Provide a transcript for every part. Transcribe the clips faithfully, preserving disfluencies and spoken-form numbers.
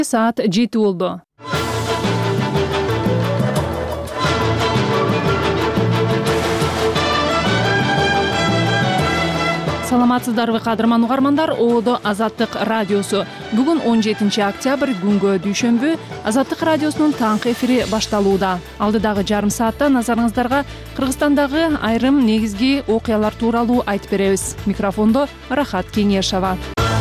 Saat жети болду. Саламатсыздарбы кадырман угармандар, Оодо Азаттык радиосу. Бүгүн он жетинчи октябрь күнгө дүйшөмбү Азаттык радиосунун таңкы эфири башталууда. Алдыдагы жарым саатта назарыңыздарга Кыргызстандагы айрым негизги окуялар тууралуу айтып беребиз. Микрофондо Рахат Кеңешова.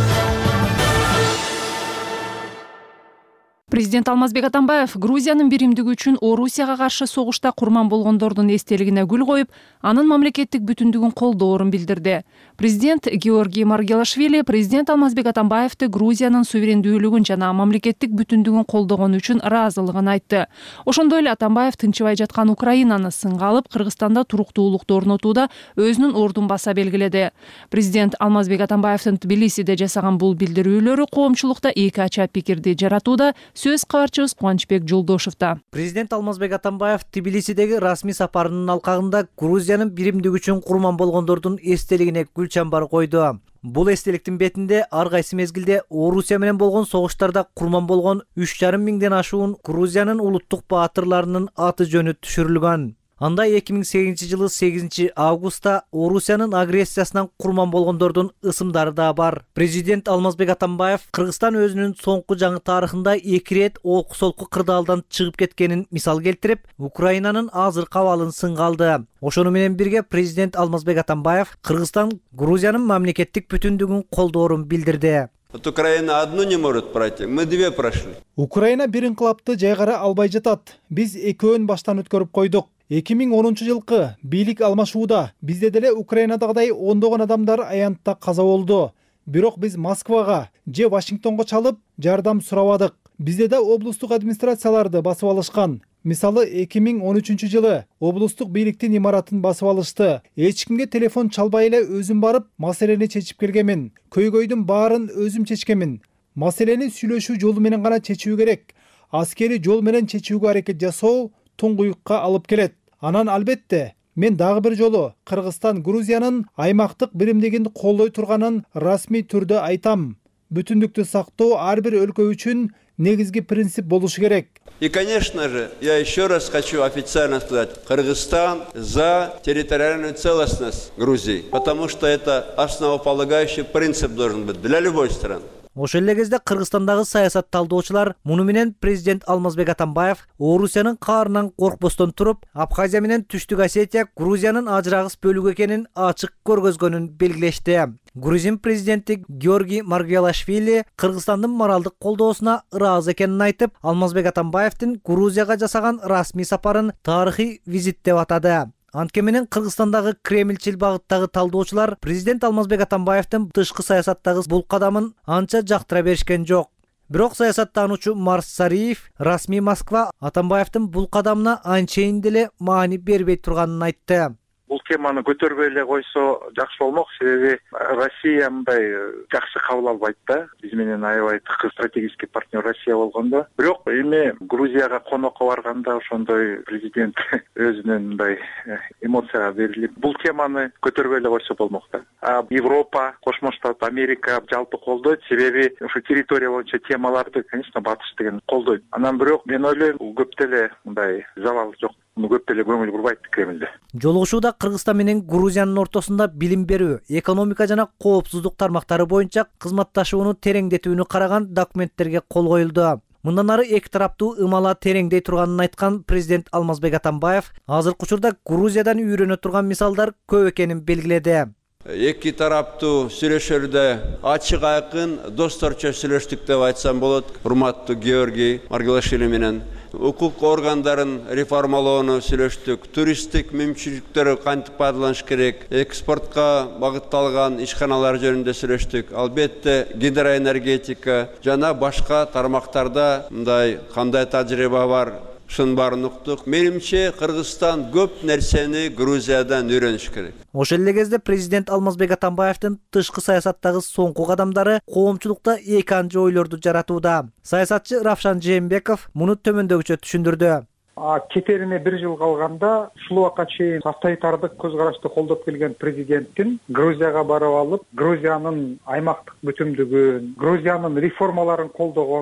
Президент Алмазбек Атамбаев Грузиянын биримдиги үчүн Орусияга каршы согушта курман болгондордун эстелигине гүл коюп, анын мамлекеттик бүтүндүгүн колдоорун билдирди. Президент Георгий Маргелашвили президент Алмазбек Атамбаевди Грузиянын суверендүүлүгүн жана мамлекеттик бүтүндүгүн колдогон үчүн ыраазылыгын айтты. Ошондой эле Атамбаев тынчыбай жаткан Украинаны сынга алып, Кыргызстанда туруктуулукту орнотууда өзүнүн ордун баса белгиледи. Президент Алмазбек Атамбаевдин Тбилисиде жасаган бул билдирүүлөрү коомчулукта эки ача пикирди жаратууда. Сөз кабарчыбыз Кубанычбек Жолдошевда. Президент Алмазбек Атамбаев Тбилисидеги расмий сапарынын алкагында Грузиянын биримдиги үчүн курман болгондордун эстелигине гүл чамбар койду. Бул эстеликтин бетинде ар кайсы мезгилде Орусия менен болгон согуштарда курман болгон үч жарым миңден ашуун Грузиянын улуттук баатырларынын аты жөнү түшүрүлгөн. Анда эки миң сегизинчи жылы сегизинчи августта Орусиянын агрессиясынан курман болгондордун ысымдары да бар. Президент Алмазбек Атамбаев Кыргызстан өзүнүн соңку жаңы тарыхында эки рет олку-солку кырдаалдан чыгып кеткенин мисал келтирип, Украинанын азыркы абалын сынга алды. Ошону менен бирге президент Алмазбек Атамбаев Кыргызстан Грузиянын мамлекеттик бүтүндүгүн колдоорун билдирди. Вот Украина одну не может пройти, мы две прошли. Украина бир инкылапты жайгара албай жатат. Биз экөөнүн баштан өткөрүп койдук. эки миң онунчу жылкы бийлик алмашууда бизде деле Украинадагыдай ондогон адамдар аянтта каза болду. Бирок биз Москвага же Вашингтонго чалып жардам сурабадык. Бизде да облустук администрацияларды басып алышкан. Мисалы эки миң он үчүнчү жылы облустук бийликтин имаратын басып алышты. Эч кимге телефон чалбай эле өзүм барып, маселени чечип келгенмин. Көйгөйдүн баарын өзүм чечкенмин. Маселени сүйлөшүү жолу менен гана чечүү керек. Аскери жол менен чечүүгө аракет жасоо туңгуюкка алып келет. Анан албетте, мен дагы бир жолу Кыргызстан Грузиянын аймактык биримдигин колдой турганын расмий түрдө айтам. Бүтүндүктү сактоо ар бир өлкө үчүн негизги принцип болушу керек. И, конечно же, я еще раз хочу официально сказать, Кыргызстан за территориальную целостность Грузии, потому что это основополагающий принцип должен быть для любой страны. Ошол эле кезде Кыргызстандагы саясат талдоочулар муну менен президент Алмазбек Атамбаев Орусиянын каарынан коркпостон туруп, Абхазия менен Түштүк Осетия Грузиянын ажырагыс бөлүгү экенин ачык көргөзгөнүн белгилешти. Грузин президенти Георгий Маргелашвили Кыргызстандын моралдык колдоосуна ыраазы экенин айтып, Алмазбек Атамбаевдин Грузияга жасаган расмий сапарын тарыхый визит деп атады. Антке менен Кыргызстандагы кремльчил багыттагы талдоочулар президент Алмазбек Атамбаевдин тышкы саясаттагы бул кадамын анча жактыра беришкен жок. Бирок саясаттануучу Марс Сариев расмий Москва Атамбаевдин бул кадамына анчейин деле маани бербей турганын айтты. Бул теманы көтөрбөй эле койсо жакшы болмок, себеби Россия мындай жакшы кабыл албайт да. Биз менен аябай тыгыз стратегический партнер Россия болгондо. Бирок эми Грузияга конокко барганда ошондой президент өзүнүн мындай эмоцияга берилип, бул теманы көтөрбөй эле койсо болмок да. А Европа, Кошмо Штат, Америка жалпы колдойт, себеби ошо территория боюнча темаларды, конечно, батыш деген колдойт. Анан бирок мен ойлойм, көп деле мындай залал жок. Көп деле көңүл бурбайт Кремлде. Жолугушууда Кыргызстан менен Грузиянын ортосунда билим берүү, экономика жана коопсуздук тармактары боюнча кызматташууну тереңдетүүнү караган документтерге кол коюлду. Мындан ары эки тараптуу ымала тереңдей турганын айткан президент Алмазбек Атамбаев азыркы учурда Грузиядан үйрөнө турган мисалдар көп экенин белгиледи. Эки тараптуу сүйлөшүүлөрдө ачык айкын досторчо сүйлөштүк деп айтсам болот. Урматтуу Георгий Маргелашвили менен укук органдарын реформалоону сүйлөштүк, туристтик мүмкүнчүлүктөрү кантип пайдаланыш керек, экспортко багытталган ишканалар жөнүндө сүйлөштүк. Албетте гидроэнергетика жана башка тармактарда мындай кандай тажрыйба бар, шын барын уктук. Менимче Кыргызстан көп нерсени Грузиядан үйрөнүш керек. Ошол эле кезде президент Алмазбек Атамбаевдин тышкы саясаттагы соңку кадамдары коомчулукта эки анча ойлорду жаратууда. Саясатчы Равшан Жээнбеков муну төмөндөгүчө түшүндүрдү. Кетерине бир жыл калганда ушул убакка чейин авторитардык көз карашты колдоп келген президенттин Грузияга барып алып, Грузиянын аймактык бүтүндүгүн, Грузиянын реформаларын колдогону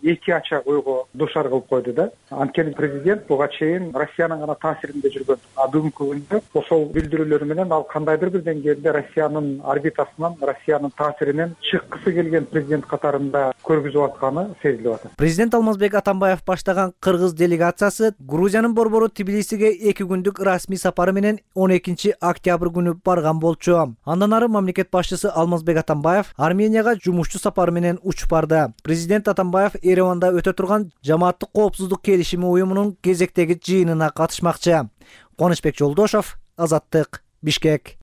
эки ачак ойго дуушар кылып койду да. Анткени президент буга чейин Россиянын гана таасиринде жүргөн. А бүгүнкү күндө ошол билдирүүлөр менен ал кандайдыр бир деңгээлде Россиянын орбитасынан, Россиянын таасиринен чыккысы келген президент катарында көргүзүп атканы сезилип атат. Президент Алмазбек Атамбаев баштаган кыргыз делегациясы Грузиянын борбору Тбилисиге эки күндүк расмий сапары менен он экинчи октябрь күнү барган болчу. Андан ары мамлекет башчысы Алмазбек Атамбаев Арменияга жумушчу сапары менен учуп барды. Президент Атамбаев Ереванда өтө турган Жамааттык коопсуздук келишими уюмунун кезектеги жыйынына катышмакчы. Конучбек Жолдошов, Азаттык, Бишкек.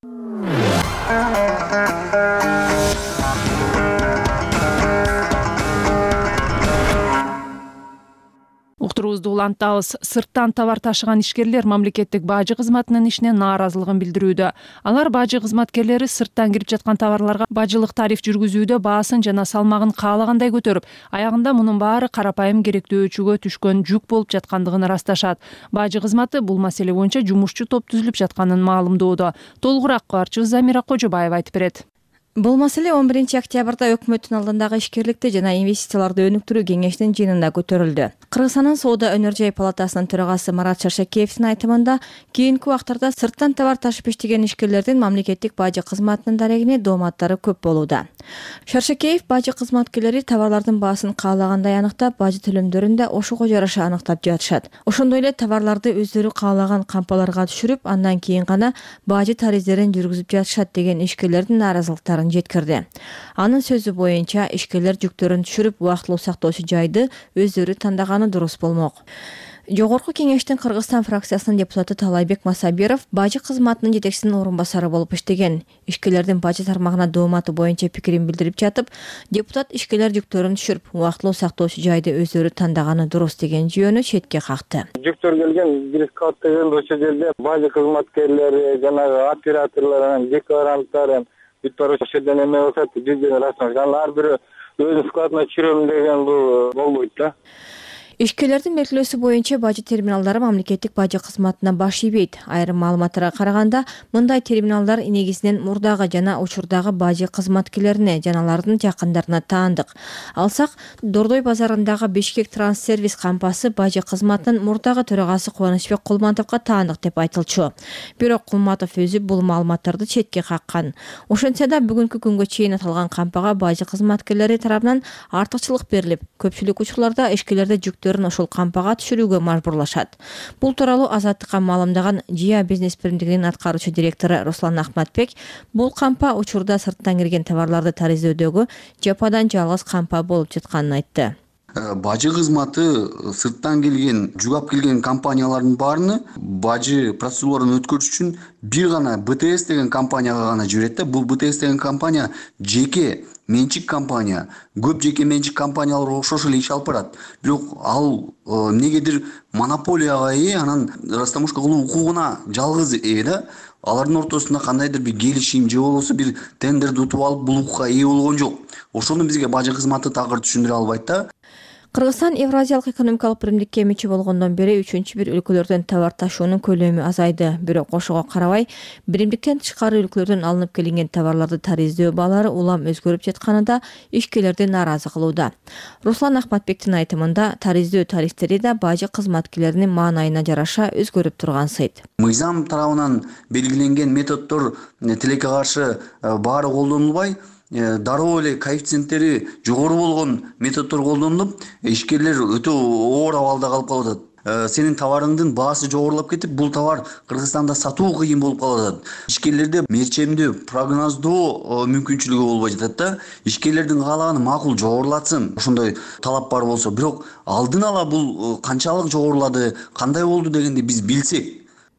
Уктуруубузду улантабыз. Сырттан товар ташыган ишкерлер мамлекеттик бажы кызматынын ишине нааразылыгын билдирүүдө. Алар бажы кызматкерлери сырттан кирип жаткан товарларга бажылык тариф жүргүзүүдө баасын жана салмагын каалагандай көтөрүп, аягында мунун баары карапайым керектөөчүгө түшкөн жүк болуп жаткандыгын ырасташат. Бажы кызматы бул маселе боюнча жумушчу топ түзүлүп жатканын маалымдоодо. Толугураак кабарчыбыз Замира Кожобаева айтып берет. Бул маселе он биринчи октябрда өкмөттүн алдындагы ишкерликти жана инвестицияларды өнүктүрүү кеңешинин жыйынында көтөрүлдү. Кыргызстандын Соода өнөр жай палатасынын төрагасы Марат Шаршакеевдин айтымында, кийинки убактарда сырттан товар ташып иштеген ишкерлердин мамлекеттик бажы кызматынын дарегине дооматтары көп болууда. Шаршакеев бажы кызматкерлери товарлардын баасын каалагандай аныктап, бажы төлөмдөрүн да ошого жараша аныктап жатышат. Ошондой эле товарларды өздөрү каалаган кампаларга түшүрүп, андан кийин гана бажы тарифтерин жүргүзүп жатышат деген ишкерлердин нааразылыктарын жеткирди. Анын сөзү боюнча, ишкерлер жүктөрүн түшүрүп, убактылуу сактоочу жайды өздөрү тандаганы дурус болмок. Жогорку кеңештин Кыргызстан фракциясынын депутаты Талайбек Масабиров бажы кызматынын жетекчисинин орун басары болуп иштеген. Ишкерлердин бажы тармагына дооматы боюнча пикирин билдирип жатып, депутат ишкерлер жүктөрүн түшүрүп, убактылуу сактоочу жайды өздөрү тандаганы дурус деген жүйөнү четке какты. Жүктөр келген бирискат деген ошол жерде бажы кызматкерлери, жанагы операторлор, декларанттар бүт бар ошол жерден эме болсот, жүздөн расман. Ар бири өзүнүн складына түшүрөм деген бул болбойт да. Ишкерлердин белгилөөсү боюнча бажы терминалдары мамлекеттик бажы кызматына баш ийбейт. Айрым маалыматтарга караганда, мындай терминалдар негизинен мурдагы жана учурдагы бажы кызматкерлерине жана алардын жакындарына таандык. Алсак, Дордой базарындагы Бишкек Транссервис кампасы бажы кызматынын мурдагы төрагасы Кубанычбек Кулматовго таандык деп айтылчу. Бирок Кулматов өзү бул маалыматтарды четке каккан. Ошентсе да бүгүнкү күнгө чейин аталган кампага бажы кызматкерлери тарабынан артыкчылык берилип, көпчүлүк учурларда ишкерлерде жүктөр ошол кампага түшүрүүгө мажбурлашат. Бул тууралуу Азаттыкка маалымдаган Жия бизнес биримдигинин аткаруучу директору Руслан Ахматбек, бул кампа учурда сырттан кирген товарларды тарифтөөдөгү жападан жалгыз кампа болуп жатканын айтты. Бажы кызматы сырттан келген, жүк алып келген компаниялардын баарыны бажы процедураларын өткөрүш үчүн бир гана бэ тэ эс деген компанияга гана жиберет да. Бул бэ тэ эс деген компания жеке менчик компания, көп жеке менчик компаниялар окшош эле иш алып барат. Бирок ал негедир монополияга ээ, анан растаможка кылуу укугуна жалгыз ээ да. Алардын ортосунда кандайдыр бир келишим же болбосо бир тендерди утуп алып бул укукка ээ болгон жок. Ошону бизге бажы кызматы такыр түшүндүрө албайт да. Кыргызстан Евразиялык экономикалык биримдикке мүчө болгондон бери үчүнчү бир өлкөлөрдөн товар ташуунун көлөмү азайды. Бирок ошого карабай, биримдиктен тышкары өлкөлөрдөн алынып келинген товарларды тарифтөө баалары улам өзгөрүп жатканы да ишкерлерди нааразы кылууда. Руслан Ахматбектин айтымында, тарифтөө тарифтери да бажы кызматкерлеринин маанайына жараша өзгөрүп тургансыйт. Мыйзам тарабынан белгиленген методдор тилекке каршы баары колдонулбай, дароо эле коэффициенттери жогору болгон методдор колдонулуп, ишкерлер өтө оор абалда калып калып атат. Сенин товарыңдын баасы жогорулап кетип, бул товар Кыргызстанда сатуу кыйын болуп калып атат. Ишкерлерде мерчемдүү, прогноздоо мүмкүнчүлүгү болбой жатат да. Ишкерлердин каалаганы макул жогорулатсын, ошондой талап бар болсо. Бирок алдын ала бул канчалык жогорулады, кандай болду дегенди биз билсек.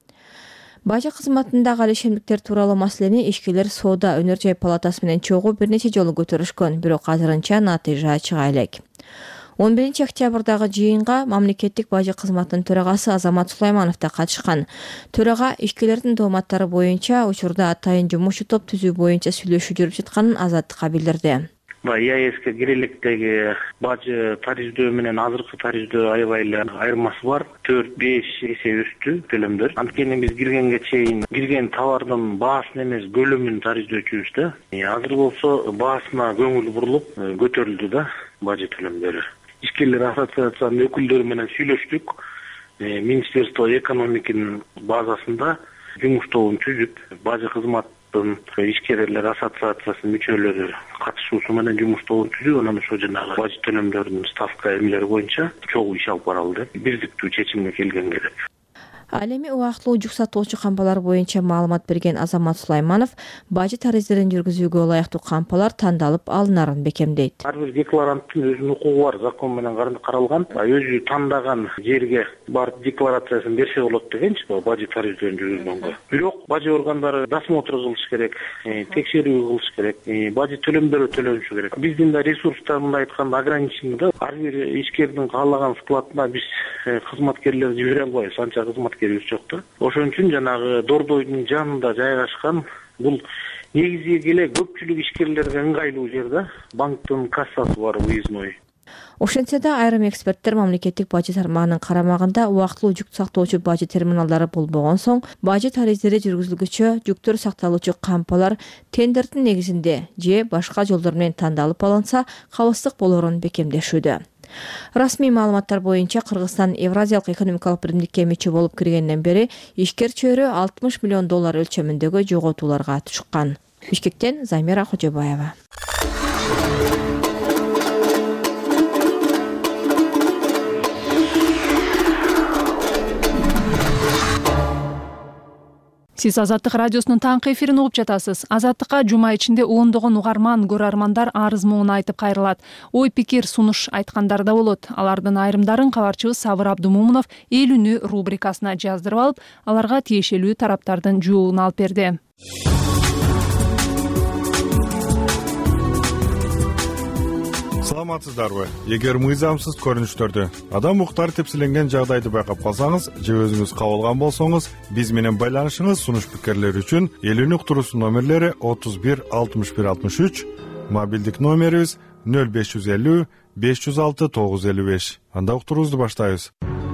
Бажы кызматындагы алишемдиктер тууралуу маселени ишкерлер Соода өнөр жай палатасы менен чогуу бир нече жолу көтөрүшкөн, бирок азырынча натыйжа чыга элек. он биринчи октябрдагы жыйынга мамлекеттик бажы кызматынын төрагасы Азамат Сулайманов да катышкан. Төрага ишкерлердин дооматтары боюнча учурда атайын жумушчу топ түзүү боюнча сүйлөшүү жүрүп жатканын Азаттыкка билдирди. И А Эске киреликтеги бажы тарифтөө менен азыркы тарифтөө аябай эле айырмасы бар. төрт беш эсе өстү төлөмдөр. Анткени биз киргенге чейин кирген товардын баасын эмес, көлөмүн тарифтөөчүбүз да. Азыр болсо баасына көңүл бурулуп көтөрүлдү да бажы төлөмдөрү. ишкерлер ассоциациясынын өкүлдөрү менен сүйлөштүк. Министерство экономиканын базасында жумуш тобун түзүп, бажы кызматтын ишкерлер ассоциациясынын мүчөлөрү катышуусу менен жумуш тобун түзүп, анан ошо жанагы бажы төлөмдөрүнүн ставка эмелери боюнча чогуу иш алып баралы деп бирдиктүү чечимге келгенге деп. Ал эми убактылуу жүк сатуучу кампалар боюнча маалымат берген Азамат Сулайманов бажы тарыздерин жүргүзүүгө ылайыктуу кампалар тандалып алынарын бекемдейт. Ар бир декларанттын өзүнүн укугу бар, закон менен каралган. Өзү тандаган жерге барып декларациясын берсе болот дегенчи, бажы тарыздерин жүргүзгөнгө. Бирок бажы органдары досмотр кылыш керек, текшерүү кылыш керек, бажы төлөмдөрү төлөнүшү керек. Биздин да ресурстарында айтканда ограничение да. Ар бир ишкердин каалаган складына биз кызматкерлерди жибере албайбыз, анча кызматкер жок да. Ошон үчүн жанагы Дордойдун жанында жайгашкан бул негизиге келе көпчүлүк ишкерлерге ыңгайлуу жер да. Банктын кассасы бар, выездной. Ошентсе да айрым эксперттер мамлекеттик бажы тармагынын карамагында убактылуу жүк сактоочу бажы терминалдары болбогон соң, бажы тариздери жүргүзүлгүчө жүктөр сакталуучу кампалар тендердин негизинде же башка жолдор менен тандалып алынса, кабылсыздык болорун бекемдешүүдө. Расмий маалыматтар боюнча Кыргызстан Евразиялык экономикалык биримдикке мүчө болуп киргенден бери ишкер чөйрө алтымыш миллион доллар өлчөмүндөгү жоготууларга чыккан. Бишкектен Замира Кожобаева. Сиз Азаттык радиосунун таңкы эфирин угуп жатасыз. Азаттыкка жума ичинде ондогон угарман, көрөрмандар арыз муун айтып кайрылат. Ой пикир, сунуш айткандар да болот. Алардын айрымдарын кабарчыбыз Сабыр Абдумумунов Эл үнү рубрикасына жаздырып алып, аларга тиешелүү тараптардын жообун алып берди. Саламатсыздарбы? Эгер мыйзамсыз көрүнүштөрдү, адам укуктары тепселенген жагдайды байкап калсаңыз же өзүңүз кабылган болсоңуз, биз менен байланышыңыз. Сунуш пикирлер үчүн Эл үнү уктуруусунун номерлери отуз бир алтымыш бир алтымыш үч, мобилдик номерибиз нөл беш жүз элүү беш жүз алты тогуз жүз элүү беш. Анда уктуруубузду баштайбыз.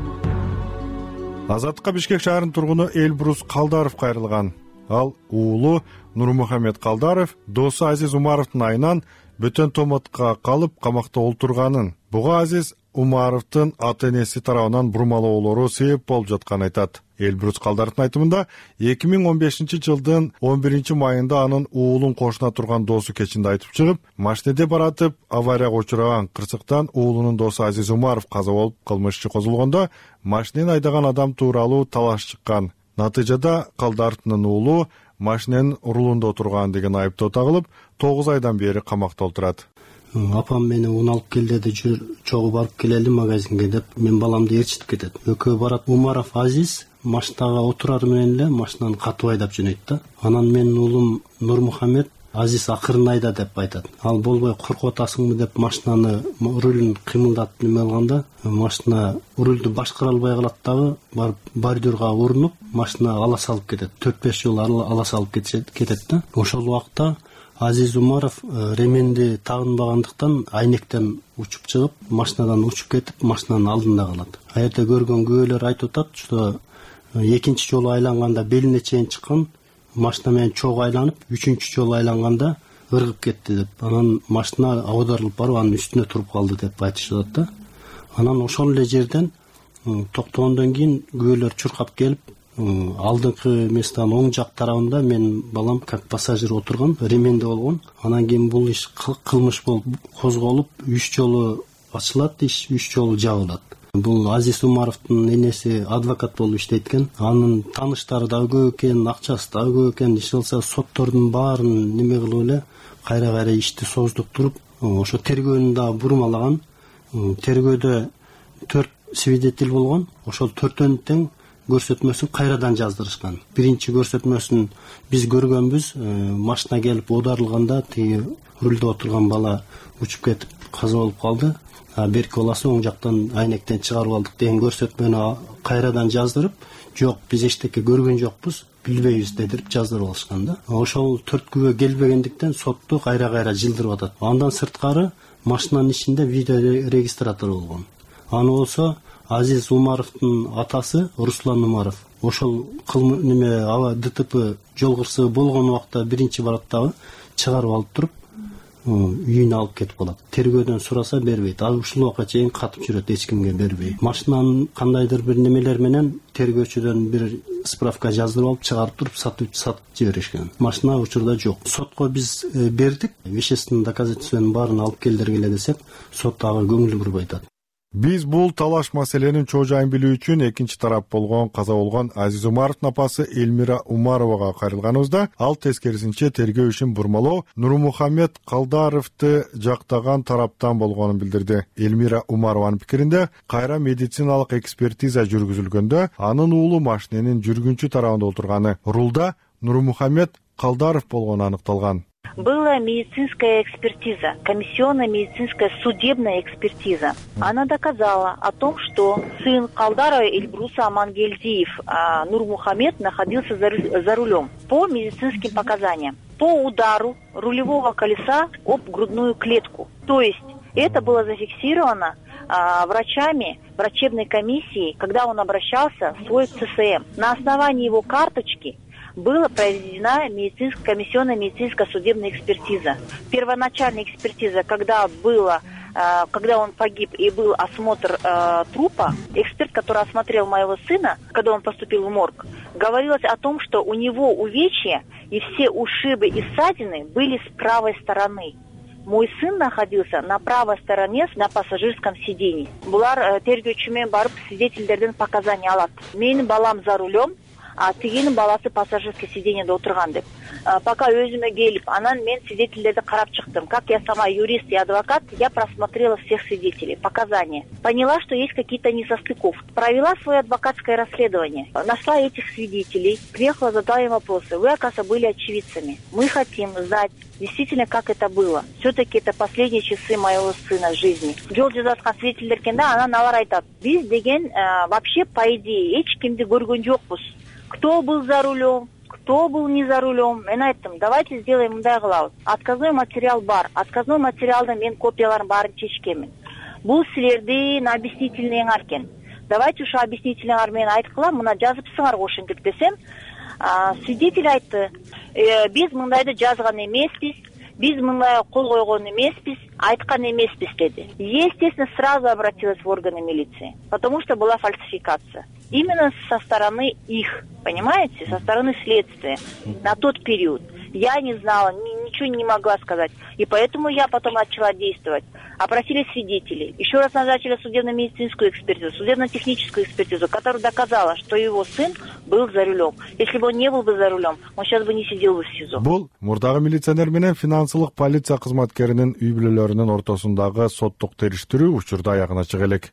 Азаттыкка Бишкек шаарынын тургуну Элбрус Калдаров кайрылган. Ал уулу Нурмухамед Калдаров досу Азиз Умаровдун айынан бөтөн томатка калып камакта олтурганын, буга Азиз Умаровдун ата-энеси тарабынан бурмалоолору себеп болуп жатканын айтат. Элбрус Калдаровдун айтымында эки миң он бешинчи жылдын он биринчи майында анын уулун кошуна турган досу кечинде айтып чыгып, машинеде баратып аварияга учураган. Кырсыктан уулунун досу Азиз Умаров каза болуп, кылмыш иши козулгондо машинени айдаган адам тууралуу талаш чыккан. Натыйжада Калдаровдун уулу машиненин рулунда отурган деген айыптоо тагылып, тогуз айдан бери камакта отурат. Апам мени ун алып кел деди, жүр чогуу барып келели магазинге деп, мен баламды ээрчитип кетет. Экөө барат. Умаров Азиз машинага отурар менен эле машинаны катып айдап жөнөйт да. Анан менин уулум Нурмухамед Азиз акырын айда деп айтат. Ал болбой коркуп атасыңбы деп машинаны рулун кыймылдатып неме кылганда, машина рулду башкара албай калат дагы, барып бордюрга урунуп, машина ала салып кетет. төрт беш жолу ала салып кетет да. Ошол убакта Азиз Умаров ременди тагынбагандыктан айнектен учуп чыгып, машинадан учуп кетип, машинанын алдында калат. А жерде көргөн күбөлөр айтып атат, что экинчи жолу айланганда белине чейин чыккан, машина менен чогуу айланып, үчүнчү жолу айланганда ыргып кетти деп. Анан машина аударылып барып, анын үстүнө туруп калды деп айтышат да. Анан ошол эле жерден токтогондон кийин күбөлөр чуркап келип, алдыңкы местан оң жак тарабында мен балам как пассажир отурган, ременде болгон. Анан кийин бул иш кылмыш болуп козголуп, үч жолу ачылат, иш үч жолу жабылат. Бул Азиз Умаровдун энеси адвокат болуп иштейт экен. Анын тааныштары да көп экен, акчасы да көп экен. Иш кылса соттордун баарын неме кылып эле кайра-кайра ишти создуктуруп, ошо тергөөнү да бурмалаган. Тергөөдө төрт свидетель болгон. Ошол төртөөнүн тең көрсөтмөсүн кайрадан жаздырышкан. Биринчи көрсөтмөсүн биз көргөнбүз, машина келип оодарылганда тиги рулда отурган бала учуп кетип каза болуп калды. Берки баласы оң жактан айнектен чыгарып алдык деген көрсөтмөнү кайрадан жаздырып, жок биз эчтеке көргөн жокпуз, билбейбиз дедип жаздырып алышкан да. Ошол төрт күбө келбегендиктен сотту кайра-кайра жылдырып атат. Андан сырткары машинанын ичинде видео регистратор болгон. Аны болсо Азиз Умаровдун атасы Руслан Умаров. Ошол кылмыш неме ДТП жол кырсыгы болгон убакта биринчи бараттагы чыгарып алып туруп, үйүнө алып кетип калат. Тергөөдөн сураса бербейт. Ал ушул убакка чейин катып жүрөт, эч кимге бербей. Машинанын кандайдыр бир немелер менен тергөөчүдөн бир справка жаздырып алып чыгарып туруп сатып сатып жиберишкен. Машина учурда жок. Сотко биз бердик. Вещественный доказательствонун баарын алып келдиргиле десек, сот дагы көңүл бурбай атат. Биз бул талаш маселенин чоо жайын билүү үчүн экинчи тарап болгон каза болгон Азиз Умаровдун апасы Элмира Умаровага кайрылганыбызда, ал тескерисинче тергөө ишин бурмалоо Нурмухамед Калдаровду жактаган тараптан болгонун билдирди. Элмира Умарованын пикиринде, кайра медициналык экспертиза жүргүзүлгөндө анын уулу машиненин жүргүнчү тарабында отурганы, рулда Нурмухамед Калдаров болгону аныкталган. Была медицинская экспертиза, комиссионная медицинская судебная экспертиза. Она доказала о том, что сын Калдарова Эльбруса Амангельдиев Нурмухамед находился за, за рулем по медицинским показаниям, по удару рулевого колеса об грудную клетку. То есть это было зафиксировано а, врачами врачебной комиссии, когда он обращался в свой ЦСМ. На основании его карточки была проведена медицинская, комиссионная медицинская судебная экспертиза. Первоначальная экспертиза, когда было, э, когда он погиб и был осмотр э, трупа, эксперт, который осмотрел моего сына, когда он поступил в морг, говорилось о том, что у него увечья и все ушибы и ссадины были с правой стороны. Мой сын находился на правой стороне на пассажирском сидении. Булар тергөөчүмен барып свидетельдерден показания алат. Менин балам за рулем, а тигинин баласы пассажирский сиденьеде отурган деп. Пока өзүмө келип, анан мен свидетельдерди карап чыктым. Как я сама юрист и адвокат, я просмотрела всех свидетелей, показания. Поняла, что есть какие-то несостыковки. Провела свое адвокатское расследование. Нашла этих свидетелей, приехала, задала им вопросы. Вы, оказывается, были очевидцами. Мы хотим знать, действительно, как это было. Все-таки это последние часы моего сына в жизни. Жол жазаткан свидетельдеркенде анан алар айтат. Биз деген вообще по идее эч кимди көргөн жокпуз. Кто был за рулем, кто был не за рулем. Мен айттым, давайте сделаем мындай кылабыз. Отказной материал бар. Отказной материалда мен копияларын баарын чечкенмин. Бул силердин объяснительныйыңар экен. Давайте ушу объяснительныйыңар менен айткыла, мына жазыпсыңар ошентип десем, свидетель айтты, э, биз мындайды жазган эмеспиз, биз мындай кол койгон эмеспиз, айткан эмеспиз деди. Естественно, сразу обратилась в органы милиции, потому что была фальсификация. Именно со стороны их, понимаете, со стороны следствия на тот период. Я не знала, ни, ничего не могла сказать. И поэтому я потом начала действовать. Опросили свидетелей. Еще раз назначили судебно-медицинскую экспертизу, судебно-техническую экспертизу, которая доказала, что его сын был за рулем. Если бы он не был бы за рулем, он сейчас бы не сидел бы в СИЗО. Бул мурдагы милиционер менен финансылык полиция кызматкеринин үй бүлөлөрүнүн ортосундагы соттук териштирүү учурда аягына чыга элек.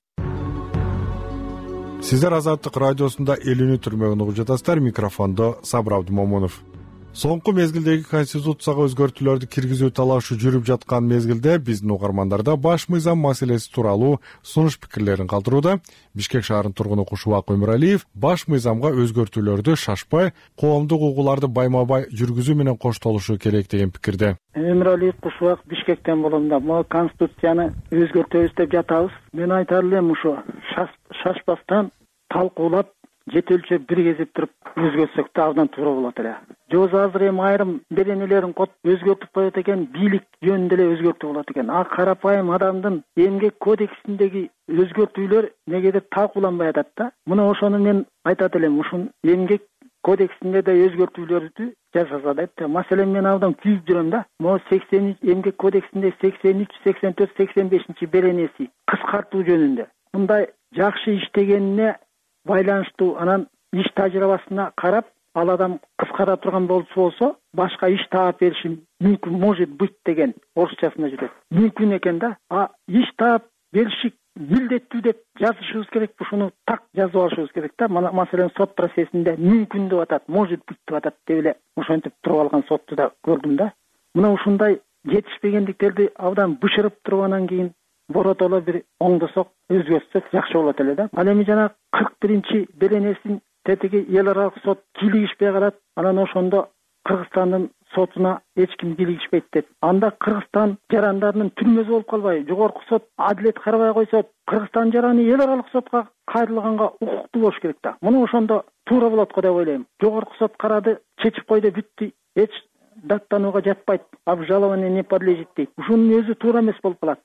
Сиздер Азаттык радиосунда элүүнү түрмөгүн угуп жатасыздар. Микрофондо Сабыр Абдымомунов. Соңку мезгилдеги конституцияга өзгөртүүлөрдү киргизүү талашы жүрүп жаткан мезгилде биздин угармандарда баш мыйзам маселеси тууралуу сунуш пикирлерин калтырууда. Бишкек шаарынын тургуну Кушубак Өмүралиев баш мыйзамга өзгөртүүлөрдү шашпай, коомдук угууларды байма-бай жүргүзүү менен коштолушу керек деген пикирде. Өмүралиев Кушубак Бишкектен болом да. Могу конституцияны өзгөртөбүз деп жатабыз. Мен айтар элем ушу шашпастан талкуулап жет өлчөп бир кезип туруп өзгөртсөк да абдан туура болот эле. Жоз азыр эми айрым беренелерин кот өзгөртүп коет экен, бийлик жөнүндө эле өзгөртүү болот экен. А карапайым адамдын эмгек кодексиндеги өзгөртүүлөр негедир талкууланбай атат да. Мына ошону мен айтат элем, ушун эмгек кодексинде да өзгөртүүлөрдү жасаса деп. Маселен мен абдан күйүп жүрөм да. Могу сексен үч эмгек кодексинде сексен үч, сексен төрт, сексен бешинчи беренеси кыскартуу жөнүндө. Мындай жакшы иштегенине байланыштуу анан иш тажрыйбасына карап, ал адам кыскара турган болсо болсо, башка иш таап бериши мүмкүн, может быть деген орусчасында жүрөт. Мүмкүн экен да. А иш таап бериши милдеттүү деп жазышыбыз керек, ушуну так жазып алышыбыз керек да. Маселен сот процессинде мүмкүн деп атат, может быть деп атат деп эле ошентип туруп алган сотту да көрдүм да. Мына ушундай жетишпегендиктерди абдан бышырып тургандан кийин боротоло бир оңдосок, өзгөртсөк жакшы болот эле да. Ал эми жана кырк биринчи беренесин тетиги эл аралык сот кийлигишпей калат. Анан ошондо Кыргызстандын сотуна эч ким кийлигишпейт деп. Анда Кыргызстан жарандарынын түрмөсү болуп калбай, жогорку сот адилет карабай койсо, Кыргызстан жараны эл аралык сотко кайрылганга укуктуу болуш керек да. Муну ошондо туура болот го деп ойлойм. Жогорку сот карады, чечип койду, бүттү. Эч даттанууга жатпайт, обжалование не подлежит дейт. Ушунун өзү туура эмес болуп калат.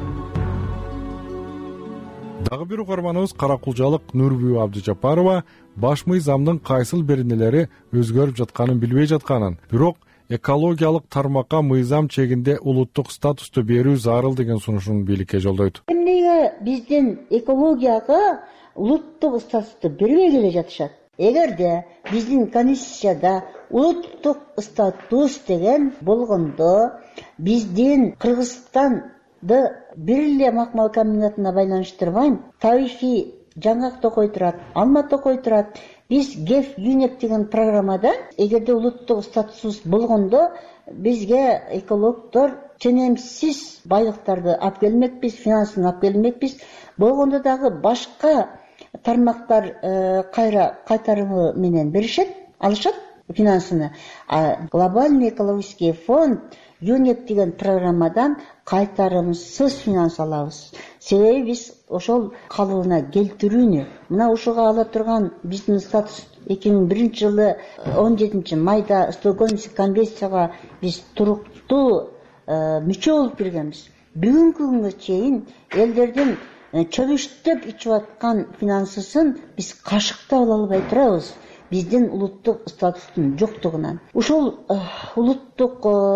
Дагы бир угарманыбыз Каракулжалык Нурбү Абдыжапарова баш мыйзамдын кайсыл беренелери өзгөрүп жатканын билбей жатканын, бирок экологиялык тармакка мыйзам чегинде улуттук статусту берүү зарыл деген сунушун бийликке жолдойт. Эмнеге биздин экологияга улуттук статусту бербей келе жатышат? Эгерде биздин конституцияда улуттук статус деген болгондо, биздин Кыргызстанды бир эле макмал комбинатына байланыштырбайм, тарыхый Жаңак Токой турат, Алма Токой турат. Биз ГЕФ ЮНЕП деген программада, эгерде улуттук статус болгондо, бизге экологдор ченемсиз байлыктарды алып келмекпиз, финансын алып келмекпиз. Болгондо дагы башка тармактар кайра кайтарымы менен беришет, алышат финансыны. А глобальный экологический фонд ЮНЕП деген программадан кайтарымсыз финанс алабыз. Себеби биз ошол калыбына келтирүүнү, мына ушуга ала турган биздин статус эки миң биринчи жылы он жетинчи майда Стокгольмский конвенцияга биз туруктуу мүчө болуп киргенбиз. Бүгүнкү күнгө чейин элдердин чөгүштөп ичип аткан финансысын биз кашыктап ала албай турабыз. Биздин улуттук статустун жоктугунан. Ушул улуттук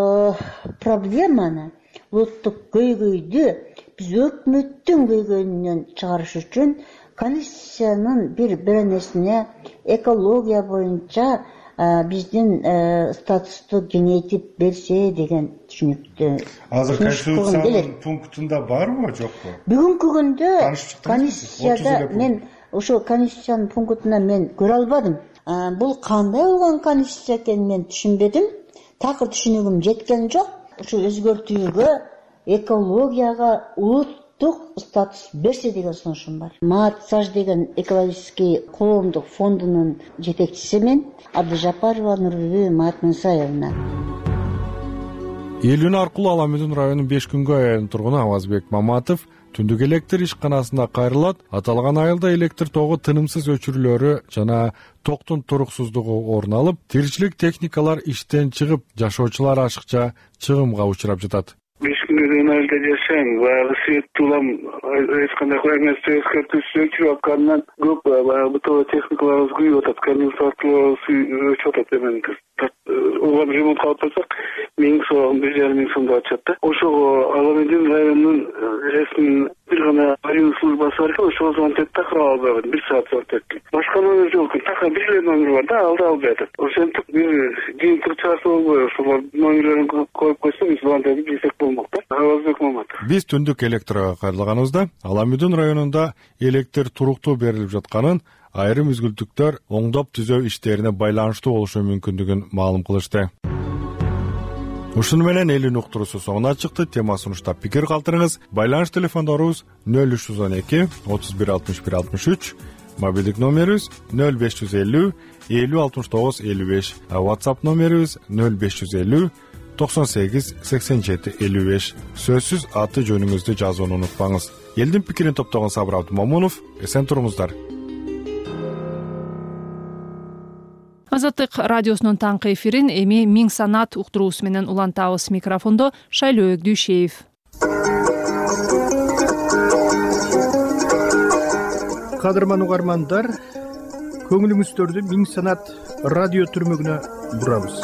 проблеманы, улуттук көйгөйдү биз өкмөттүн көйгөйүнөн чыгарыш үчүн Конституциянын бир беренесине экология боюнча биздин статусту кеңейтип берсе деген түшүнүктү. Азыр Конституциянын пунктунда барбы, жокпу? Бүгүнкү күндө Конституцияда мен ошо Конституциянын пунктуна мен көрө албадым. Бул кандай болгон конституция экенин мен түшүнбөдүм. Такыр түшүнүгүм жеткен жок. Ушу өзгөртүүгө экологияга улуттук статус берсе деген сунушум бар. МААТ-САЖ деген экологический коомдук фондунун жетекчиси мен Абдыжапарова Нурбү Матмансаевна. Эл үн аркылуу Аламүдүн районунун беш күнгө айылынын тургуну Авазбек Маматов түндүк электр ишканасына кайрылат. Аталган айылда электр тогу тынымсыз өчүрүлөрү жана токтун туруксуздугу орун алып, тиричилик техникалар иштен чыгып, жашоочулар ашыкча чыгымга учурап жатат. беш күндөн айылда жашайм, баягы свет улам эч кандай эмес өзгөртүүсүз өчүрүп атканынан көп баягы бытовой техникаларыбыз күйүп атат, конденсаторлорубуз өчүп атат. Эмен улам ремонт кылып атсак, миң сом, бир жарым миң сомдоп атышат да. Ошого Аламүдүн районунун ресми бир гана район службасы бар экен, ошого звонтет такыр албай атат, бир саат звонтет. Башка номер жок экен, такыр бир эле номер бар да, алда албай атат. Ошентип бир кийин туруп чыгарса болбойт, ошолор номерлерин коюп койсоң, звонтетип билсек болмок да. Авазбек Маматов. Биз түндүк электрга кайрылганыбызда Аламүдүн районунда электр туруктуу берилип жатканын, айрым үзгүлтүктөр оңдоп түзөө иштерине байланыштуу болушу мүмкүндүгүн маалым кылышты. Ушуну менен эл үн уктуруусу соңуна чыкты. Тема сунуштап пикир калтырыңыз. Байланыш телефондорубуз нөл үч жүз он эки отуз бир алтымыш бир алтымыш үч, мобилдик номерибиз нөл беш жүз элүү элүү алтымыш тогуз элүү беш, WhatsApp номерибиз нөл беш жүз элүү токсон сегиз сексен жети элүү беш. Сөзсүз аты жөнүңүздү жазууну унутпаңыз. Элдин пикирин топтогон Сабыр Абдымомунов, эсен туруңуздар. Азаттык радиосунун таңкы эфирин эми Миң санат уктуруусу менен улантабыз. Микрофондо Шайлоо Дүйшеев. Кадырман угармандар, көңүлүңүздөрдү Миң санат радио түрмөгүнө бурабыз.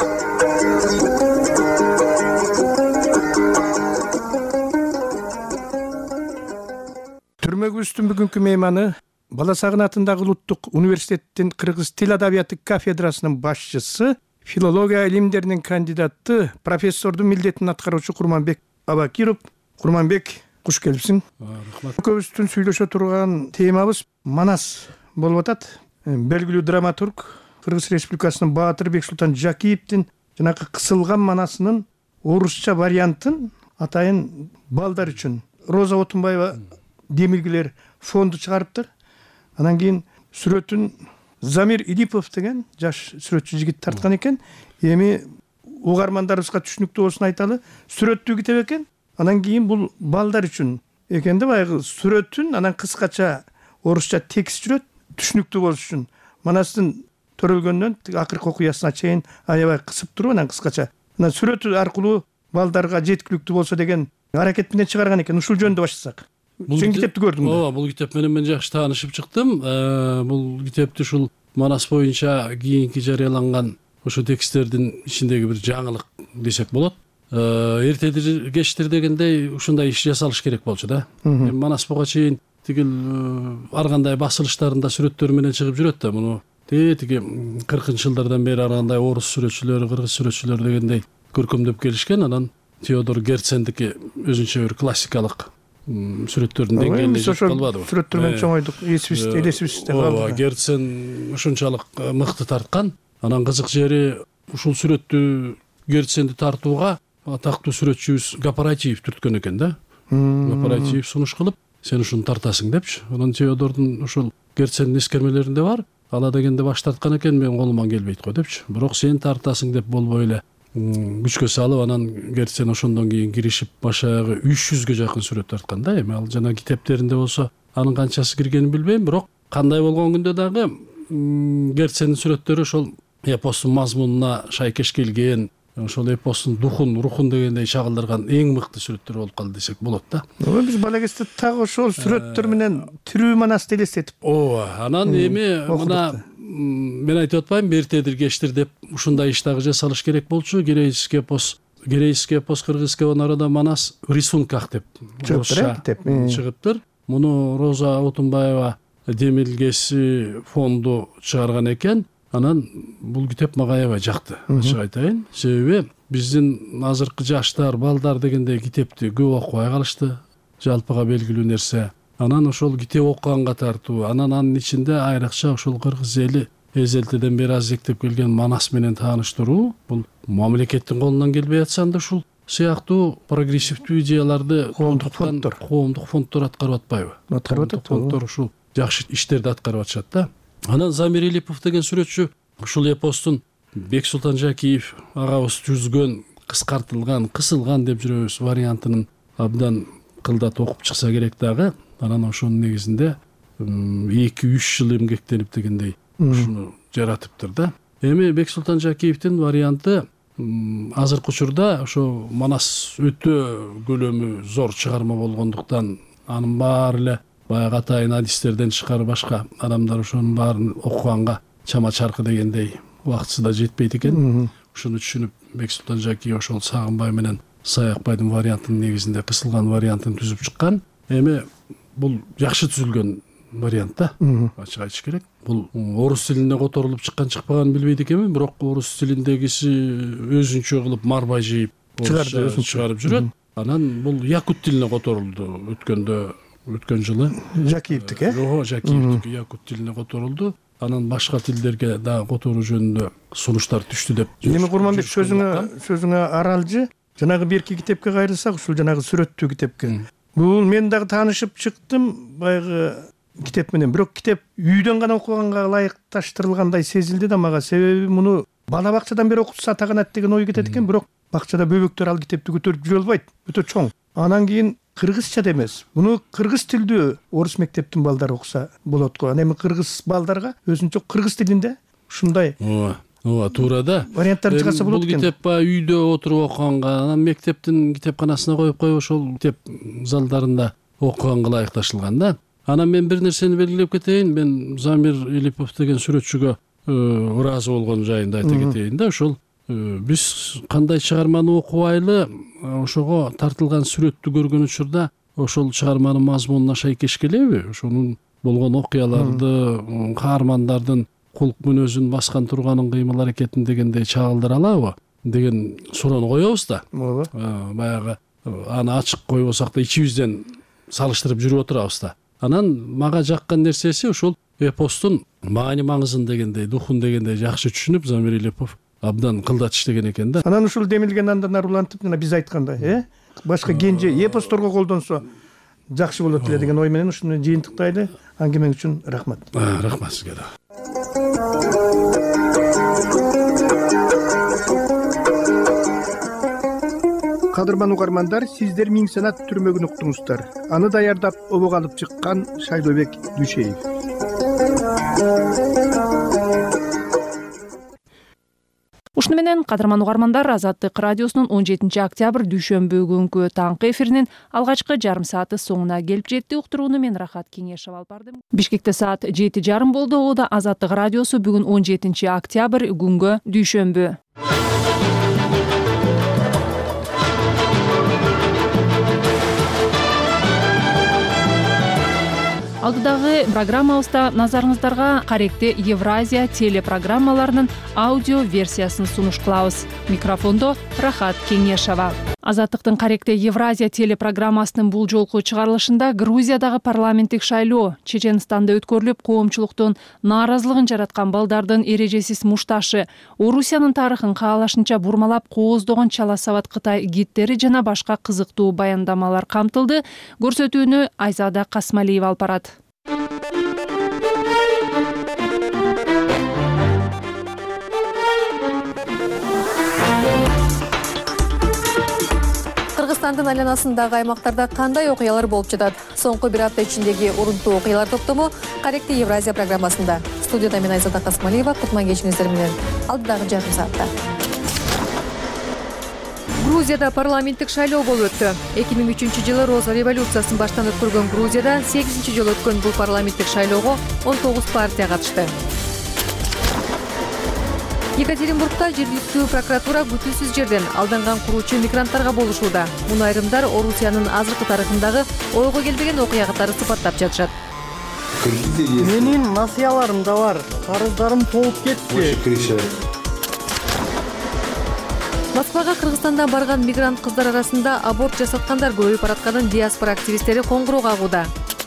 Түрмөгүбүздүн бүгүнкү мейманы Бала Сагын атындагы улуттук университеттин кыргыз тил адабияты кафедрасынын башчысы, филология илимдеринин кандидаты, профессордун милдетин аткаруучу Курманбек Абакиров. Курманбек, куш келипсиң. Рахмат. Көбүбүздүн сүйлөшө турган темабыз Манас болуп атат. Белгилүү драматург, Кыргыз Республикасынын Баатырбек Султан Жакиевдин жанакы кысылган манасынын орусча вариантын атайын балдар үчүн Роза Отунбаева Демиргилер фонду чыгарыптыр. Анан кийин сүрөтүн Замир Илипов деген жаш сүрөтчү жигит тарткан экен. Эми угармандарыбызга түшүнүктүү болсун айталы. Сүрөттүү китеп экен. Анан кийин бул балдар үчүн экен да, баягы сүрөтүн анан кыскача орусча текст жүрөт, түшүнүктүү болуш үчүн. Манастын төрөлгөндөн акыркы окуясына чейин аябай кысып туруп, анан кыскача мына сүрөт аркылуу балдарга жеткиликтүү болсо деген аракет менен чыгарган экен. Ушул жөнүндө баштасак. Сен китепти көрдүңбү? Ооба, бул китеп менен мен жакшы таанышып чыктым. Бул китепти ушул Манас боюнча кийинки жарыяланган ошо тексттердин ичиндеги бир жаңылык десек болот. Эртедир кечтир дегендей ушундай иш жасалыш керек болчу да. Манас буга чейин тигил ар кандай басылыштарында сүрөттөр менен чыгып жүрөт да. Муну тиги кыркынчы жылдардан бери ар кандай орус сүрөтчүлөрү, кыргыз сүрөтчүлөрү дегендей көркөмдөп келишкен. Анан Теодор Герцендики өзүнчө бир классикалык сүрөттөрдүн деңгээлине жетип калбадыбы? Сүрөттөр менен чоңойдук, элесибизде калды. Ооба, Герцен ушунчалык мыкты тарткан. Анан кызык жери ушул сүрөттү Герценди тартууга атактуу сүрөтчүбүз Гапаратиев түрткөн экен да. Гапаратиев сунуш кылып, сен ушуну тартасың депчи. Анан Теодордун ушул Герцендин эскермелеринде бар. Ала дегенде баш тарткан экен, мен колуман келбейт го депчи. Бирок сен тартасың деп болбой эле күчкө салып, анан Герцен ошондон кийин киришип башагы үч жүзгө жакын сүрөт тарткан да. Эми ал жана китептеринде болсо анын канчасы киргенин билбейм, бирок кандай болгон күндө дагы Герцендин сүрөттөрү ошол эпостун мазмунуна шайкеш келген, ошол эпостун духун, рухун дегендей чагылдырган эң мыкты сүрөттөр болуп калды десек болот да. Ооба, биз бала кезде так ошол сүрөттөр менен тирүү Манасты элестетип. Ооба, анан эми мына мен айтып атпайм, эртедир кечтир деп ушундай иш дагы жасалыш керек болчу. Герейский эпос, Герейский эпос кыргызского народа Манас в рисунках деп чыгыптыр. Муну Роза Отунбаева демилгеси фонду чыгарган экен. Анан бул китеп мага аябай жакты, ачык айтайын. Себеби биздин азыркы жаштар, балдар дегенде китепти көп окубай калышты. Жалпыга белгилүү нерсе. Анан ошол китеп окуганга тартуу, анан анын ичинде айрыкча ошол кыргыз эли эзелтеден бери азектеп келген Манас менен тааныштыруу, бул мамлекеттин колунан келбей атса да ушул сыяктуу прогрессивдүү идеяларды коомдук фонддор, коомдук фонддор аткарып атпайбы? Аткарып атат. Фонддор ушул жакшы иштерди аткарып атышат да. Анан Замир Илипов деген сүрөтчү ушул эпостун Бексултан Жакиев агабыз түзгөн, кыскартылган, кысылган деп жүрөбүз вариантынын абдан кылдат окуп чыкса керек дагы. Анан ошонун негизинде эки үч жыл эмгектенип дегендей ушуну жаратыптыр да. Эми Бексултан Жакиевдин варианты азыркы учурда ошо Манас өтө көлөмү зор чыгарма болгондуктан анын баары эле баягы атайын адистерден тышкары башка адамдар ошонун баарын окуганга чама чаркы дегендей убактысы да жетпейт экен. Ушуну түшүнүп Бексултан Жакиев ошол Сагынбай менен Саякбайдын вариантынын негизинде кысылган вариантын түзүп чыккан. Эми бул жакшы түзүлгөн вариант да. Ачык айтыш керек. Бул орус тилине которулуп чыккан чыкпаганын билбейт экенмин, бирок орус тилиндегиси өзүнчө кылып марбай жыйып чыгарып жүрөт. Анан бул якут тилине которулду өткөндө, өткөн жылы. Жакиевдики, э? Ооба, Жакиевдики якут тилине которулду. Анан башка тилдерге да которуу жөнүндө сунуштар түштү деп. Эми Курманбек, сөзүңө сөзүңө аралжы. Жанагы берки китепке кайрылсак, ушул жанагы сүрөттүү китепке. Бул мен дагы таанышып чыктым баягы китеп менен. Бирок китеп үйдөн гана окуганга ылайыкташтырылгандай сезилди да мага. Себеби муну бала бакчадан бери окутса тагынат деген ой кетет экен, бирок бакчада бөбөктөр ал китепти көтөрүп жүрө албайт. Өтө чоң. Анан кийин кыргызча да эмес. Муну кыргыз тилдүү орус мектептин балдары окуса болот го. Анан эми кыргыз балдарга өзүнчө кыргыз тилинде ушундай Ооба, туура да. Варианттар чыгарса болот экен. Бул китеп ба үйдө отуруп окуганга, анан мектептин китепканасына коюп коюп ошол китеп залдарында окуганга ылайыкташылган да. Анан мен бир нерсени белгилеп кетейин. Мен Замир Илипов деген сүрөтчүгө ыраазы болгон жайында айта кетейин да. Ошол биз кандай чыгарманы окубайлы, ошого тартылган сүрөттү көргөн учурда ошол чыгарманын мазмунуна шайкеш келеби? Ошонун болгон окуяларды, каармандардын кулк мүнөзүн баскан турганын кыймыл аракетин дегендей чагылдыра алабы деген суроону коебуз да. Ооба. Баягы аны ачык койбосок да ичибизден салыштырып жүрүп отурабыз да. Анан мага жаккан нерсеси ушул эпостун маани маңызын дегендей, духун дегендей жакшы түшүнүп Замир Илипов абдан кылдат иштеген экен да. Анан ушул демилген андан арулантып, мына биз айткандай, э? Башка кенже эпосторго колдонсо жакшы болот эле деген ой менен ушуну жыйынтыктайлы. Аңгемең үчүн рахмат. Рахмат сизге да. Кадырман угармандар, сиздер Миң санат түрмөгүн уктуңуздар. Аны даярдап обого алып чыккан Шайлообек Дүйшеев. Ушуну менен кадырман угармандар, Азаттык радиосунун он жетинчи октябрь дүйшөмбү күнгү таңкы эфиринин алгачкы жарым сааты соңуна келип жетти. Уктурууну мен Рахат Кеңешов алып бардым. Бишкекте саат жети жарым болду. Ода Азаттык радиосу бүгүн он жетинчи октябрь күнгө дүйшөмбү. Алдыдагы программабызда назарыңыздарга Каректе Евразия телепрограммаларынын аудио версиясын сунуш кылабыз. Микрофондо Рахат Кеңешова. Азаттыктын Каректе Евразия телепрограммасынын бул жолку чыгарылышында Грузиядагы парламенттик шайлоо, Чеченстанда өткөрүлүп коомчулуктун нааразылыгын жараткан балдардын эрежесиз мушташы, Орусиянын тарыхын каалашынча бурмалап кооздогон чала сабат Кытай гидтери жана башка кызыктуу баяндамалар камтылды. Көрсөтүүнү Айзада Касмалиева алып барат. Кыргызстандын айланасындагы аймактарда кандай окуялар болуп жатат? Соңку бир апта ичиндеги урунтуу окуялар топтому Каректе Евразия программасында. Студияда мен Айзада Касмалиева, кутман кечиңиздер менен. Алдыдагы жарым саатта. Грузияда парламенттик шайлоо болуп өттү. эки миң үчүнчү жылы Роза революциясын баштан өткөргөн Грузияда сегизинчи жолу өткөн бул парламенттик шайлоого он тогуз партия катышты. Екатеринбургда жергиликтүү прокуратура күтүүсүз жерден алданган куруучу мигранттарга болушууда. Муну айрымдар Орусиянын азыркы тарыхындагы ойго келбеген окуя катары сыпаттап жатышат. Менин насыяларым да бар, карыздарым толуп кетти. Москвага Кыргызстандан барган мигрант кыздар арасында аборт жасаткандар көбөйүп баратканын диаспора активисттери коңгуроо кагууда.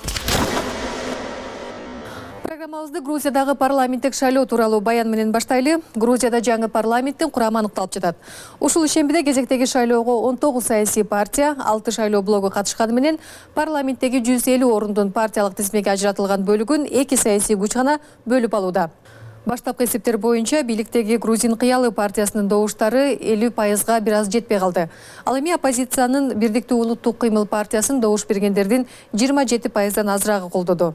Программабызды Грузиядагы парламенттик шайлоо тууралуу баян менен баштайлы. Грузияда жаңы парламенттин курамы аныкталып жатат. Ушул ишембиде кезектеги шайлоого он тогуз саясий партия, алты шайлоо блогу катышканы менен парламенттеги жүз элүү орундун партиялык тизмеге ажыратылган бөлүгүн эки саясий күч гана бөлүп алууда. Баштапкы эсептер боюнча бийликтеги Грузин кыялы партиясынын добуштары элүү пайызга бир аз жетпей калды. Ал эми оппозициянын Бирдиктүү улуттук кыймыл партиясын добуш бергендердин жыйырма жети пайыздан азырагы колдоду.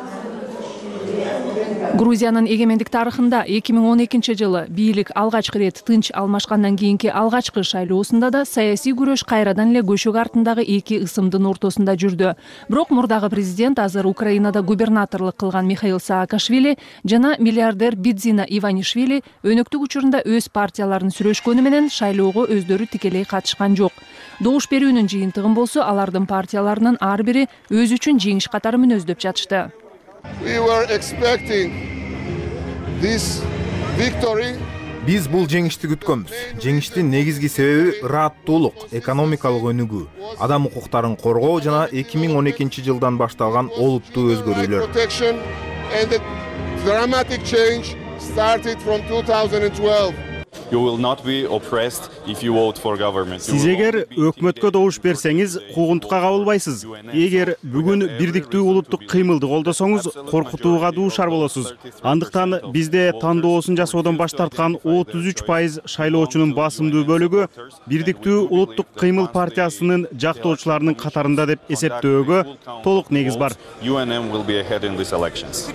Грузиянын эгемендик тарыхында эки миң он экинчи жылы бийлик алгачкы ирет тынч алмашкандан кийинки алгачкы шайлоосунда да саясий күрөш кайрадан эле көшөк артындагы эки ысымдын ортосунда жүрдү. Бирок мурдагы президент азыр Украинада губернаторлук кылган Михаил Саакашвили жана миллиардер Бидзина Иванишвили өнөктүк учурунда өз партияларын сүрөшкөнү менен шайлоого өздөрү тикелей катышкан жок. Добуш берүүнүн жыйынтыгын болсо алардын партияларынын ар бири өз үчүн жеңиш катары мүнөздөп жатышты. We were expecting this victory. Биз бул жеңишти күткөнбүз. Жеңиштин негизги себеби ырааттуулук, экономикалык өнүгүү, адам укуктарын коргоо жана эки миң он экинчи жылдан башталган олуттуу өзгөрүүлөр. And the dramatic change started from two thousand twelve. You will not be oppressed if you vote for government. Сиз эгер өкмөткө добуш берсеңиз, куугунтукка кабылбайсыз. Эгер бүгүн бирдиктүү улуттук кыймылды колдосоңуз, коркутууга дуушар болосуз. Андыктан бизде тандоосун жасоодон баш тарткан отуз үч пайыз шайлоочунун басымдуу бөлүгү бирдиктүү улуттук кыймыл партиясынын жактоочуларынын катарында деп эсептөөгө толук негиз бар. U N M will be ahead in these elections.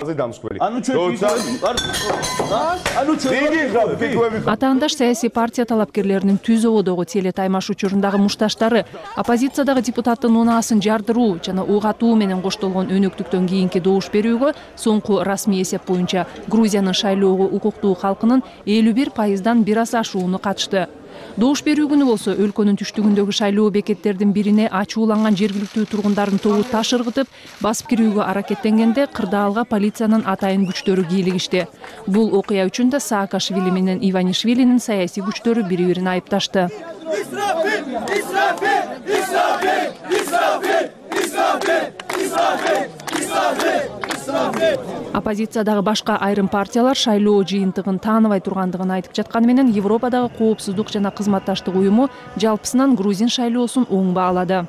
Атаандаш саясий партия талапкерлеринин түз ободогу теле таймаш учурундагы мушташтары оппозициядагы депутаттын унаасын жардыруу жана угатуу менен коштолгон өнөктүктөн кийинки добуш берүүгө соңку расмий эсеп боюнча Грузиянын шайлоого укуктуу халкынын элүү бир пайыздан бир аз ашууну катышты. Добуш берүү күнү болсо өлкөнүн түштүгүндөгү шайлоо бекеттердин бирине ачууланган жергиликтүү тургундардын тобу таш ыргытып басып кирүүгө аракеттенгенде кырдаалга полициянын атайын күчтөрү кийлигишти. Бул окуя үчүн да Саакашвили менен Иванишвилинин саясий күчтөрү бири-бирин айыпташты. Оппозициядагы башка айрым партиялар шайлоо жыйынтыгын тааныбай тургандыгын айтып жатканы менен Европадагы коопсуздук жана кызматташтык уюму жалпысынан грузин шайлоосун оң баалады.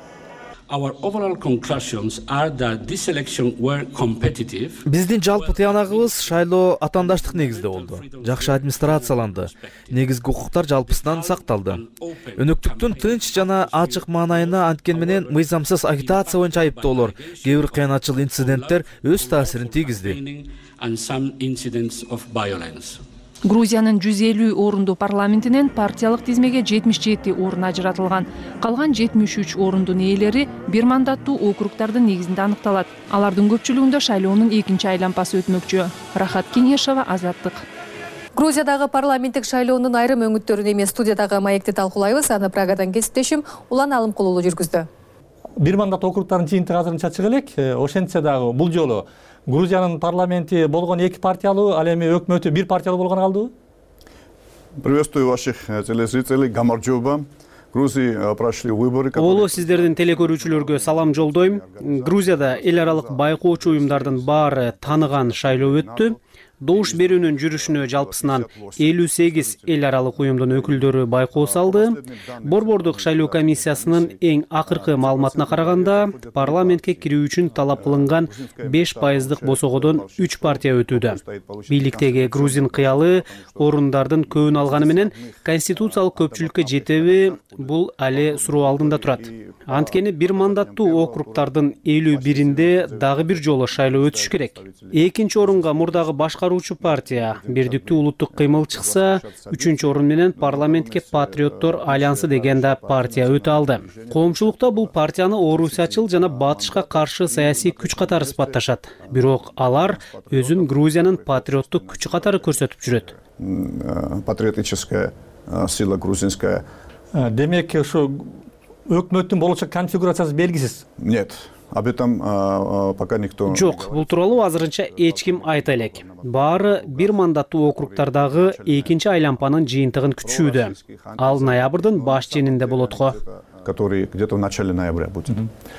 Биздин жалпы тыянагыбыз шайлоо атаандаштык негизде болду. Жакшы администрацияланды. Негизги укуктар жалпысынан сакталды. Өнөктүктүн тынч жана ачык маанайына анткени менен мыйзамсыз агитация боюнча айыптоолор, кээ бир кыянатчыл инциденттер өз таасирин тийгизди. Грузиянын жүз элүү орундуу парламентинен партиялык тизмеге жетимиш жети орун ажыратылган. Калган жетимиш үч орундун ээлери бир мандаттуу округдардын негизинде аныкталат. Алардын көпчүлүгүндө шайлоонун экинчи айланпасы өтмөкчү. Рахат Кенешова, Азаттык. Грузиядагы парламенттик шайлоонун айрым өңүттөрүн эми студиядагы маекти талкуулайбыз. Аны Прагадан кесиптешим Улан Алымкулуулу жүргүздү. Бир мандат округдардын жыйынтыгы азырынча чыга элек. Ошентсе дагы бул жолу Грузиянын парламенти болгон эки партиялуу, ал эми өкмөтү бир партиялуу болгону калдыбы? Приветствую ваших телезрителей. Гамарджоба. Грузии прошли выборы. Оло сиздердин телекөрүүчүлөргө салам жолдойм. Грузияда эл аралык байкоочу уюмдардын баары тааныган шайлоо өттү. Добуш берүүнүн жүрүшүнө жалпысынан элүү сегиз эл аралык уюмдун өкүлдөрү байкоо салды. Борбордук шайлоо комиссиясынын эң акыркы маалыматына караганда, парламентке кирүү үчүн талап кылынган беш пайыздык босогодон үч партия өтүүдө. Бийликтеги грузин кыялы орундардын көбүн алганы менен конституциялык көпчүлүккө жетеби, бул али суроо алдында турат. Анткени бир мандаттуу округдардын элүү биринде дагы бир жолу шайлоо өтүш керек. Экинчи орунга мурдагы башкаруучу партия Бирдиктүү улуттук кыймыл чыкса, үчүнчү орун менен парламентке Патриоттор альянсы деген да партия өтө алды. Коомчулукта бул партияны орусиячыл жана батышка каршы саясий күч катары сыпатташат. Бирок алар өзүн Грузиянын патриоттук күчү катары көрсөтүп жүрөт. Патриотическая сила грузинская. Демек, ушу өкмөттүн болочок конфигурациясы белгисиз. Нет. Об этом а, а, пока никто... Жок, бул тууралуу азырынча эч ким айта элек. Баары бир мандаттуу округдардагы экинчи айланпанын жыйынтыгын күтүшүүдө. Ал ноябрдын баш ченинде болот го. Который где-то в начале ноября будет.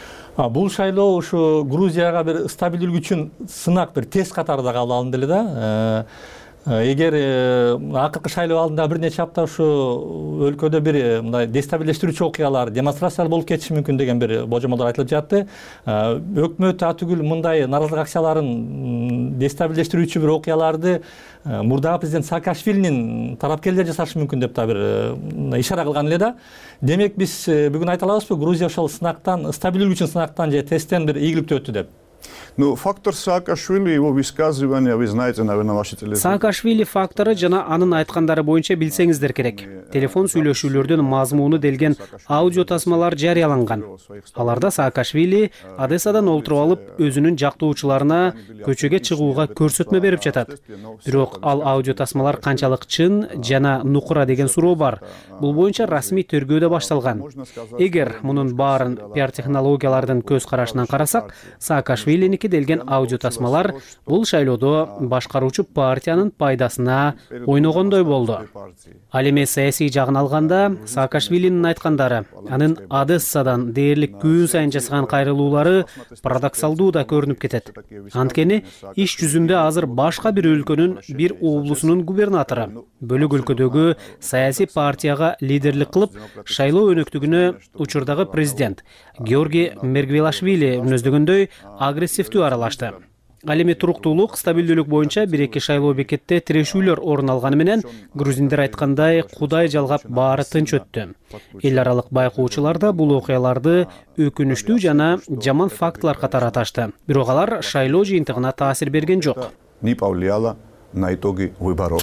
А бул шайлоо ушу Грузияга бир стабилдүүлүк үчүн сынак, бир тест катары да кабыл алынды эле да. Эгер акыркы шайлоо алдында бир нече апта ушу өлкөдө бир мындай дестабилдештирүүчү окуялар, демонстрациялар болуп кетиши мүмкүн деген бир божомолдор айтылып жатты. Өкмөт атүгүл мындай нааразылык акцияларын дестабилдештирүүчү бир окуяларды мурдагы президент Саакашвилинин тарапкерлери жасашы мүмкүн деп да бир ишара кылган эле да. Демек биз бүгүн айта алабызбы, Грузия ошол сынактан, стабилдүүлүк үчүн сынактан же тесттен бир ийгиликтүү өттү деп? Ну, фактор Саакашвили, его высказывания, вы знаете, наверное, ваши телефоны. Саакашвили факторы жана анын айткандары боюнча билсеңиздер керек. Телефон сүйлөшүүлөрдүн мазмуну делген аудио тасмалар жарыяланган. Аларда Саакашвили Одессадан олтуруп алып, өзүнүн жактоочуларына көчөгө чыгууга көрсөтмө берип жатат. Бирок ал аудио тасмалар канчалык чын жана нукура деген суроо бар. Бул боюнча расмий тергөө да башталган. Эгер мунун баарын пиар технологиялардын көз карашынан карасак, Саакашвилиники делген аудио тасмалар бул шайлоодо башкаруучу партиянын пайдасына ойногондой болду. Ал эми саясий жагын алганда, Саакашвилинин айткандары, анын Одессадан дээрлик күн сайын жасаган кайрылуулары парадоксалдуу да көрүнүп кетет. Анткени иш жүзүндө азыр башка бир өлкөнүн бир облусунун губернатору бөлөк өлкөдөгү саясий партияга лидерлик кылып, шайлоо өнөктүгүнө учурдагы президент Георгий Мергвелашвили мүнөздөгөндөй агрессивдүү аралашты. Ал эми туруктуулук, стабилдүүлүк боюнча бир-эки шайлоо бекетте тирешүүлөр орун алганы менен, грузиндер айткандай, Кудай жалгап баары тынч өттү. Эл аралык байкоочулар да бул окуяларды өкүнүчтүү жана жаман фактылар катары аташты. Бирок алар шайлоо жыйынтыгына таасир берген жок. Не повлияло на итоги выборов.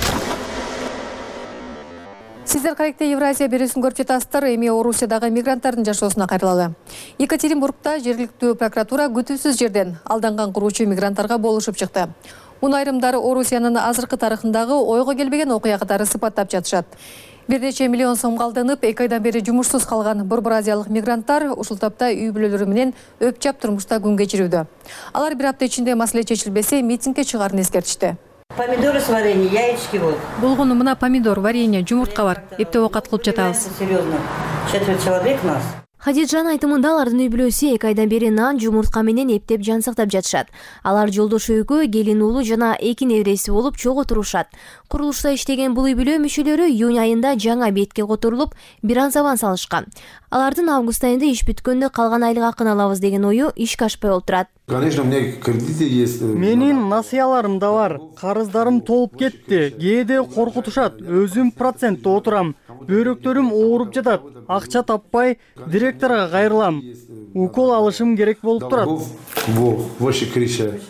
Сиздер кайыкта Евразия берүүсүн көрүп жатасыздар. Эми Орусиядагы мигранттардын жашоосуна кайрылалы. Екатеринбургда жергиликтүү прокуратура күтүүсүз жерден алданган куруучу мигранттарга болушуп чыкты. Муну айрымдары Орусиянын азыркы тарыхындагы ойго келбеген окуя катары сыпаттап жатышат. Бир нече миллион сомго алданып, эки айдан бери жумушсуз калган борбор азиялык мигранттар ушул тапта үй бүлөлөрү менен өпчап турмушта күн кечирүүдө. Алар бир апта ичинде маселе чечилбесе, митингге чыгаарын эскертишти. Помидоры с вареньем, яички вот. Болгону мына помидор, варенье, жумуртка бар. Эптеп оокат кылып жатабыз. Серьезно. Четверть человек нас. Хадиджан айтымында алардын үй бүлөсү эки айдан бери нан, жумуртка менен эптеп жан сактап жатышат. Алар жолдош өйгө, келин уулу жана эки небереси болуп чогуу турушат. Курулушта иштеген бул үй бүлө мүчөлөрү июнь айында жаңа бетке которулуп, бир ан забан салышкан. Алардын август айында иш бүткөндө калган айлык акын алабыз деген ою ишке ашпай олтурат. Конечно, у меня кредиты есть. Менин насыяларым да бар. Карыздарым толуп кетти. Кээде коркутушат. Өзүм процентте отурам. Бөйрөктөрүм ооруп жатат. Акча таппай директорго кайрылам. Укол алышым керек болуп турат. Во, вообще крыша.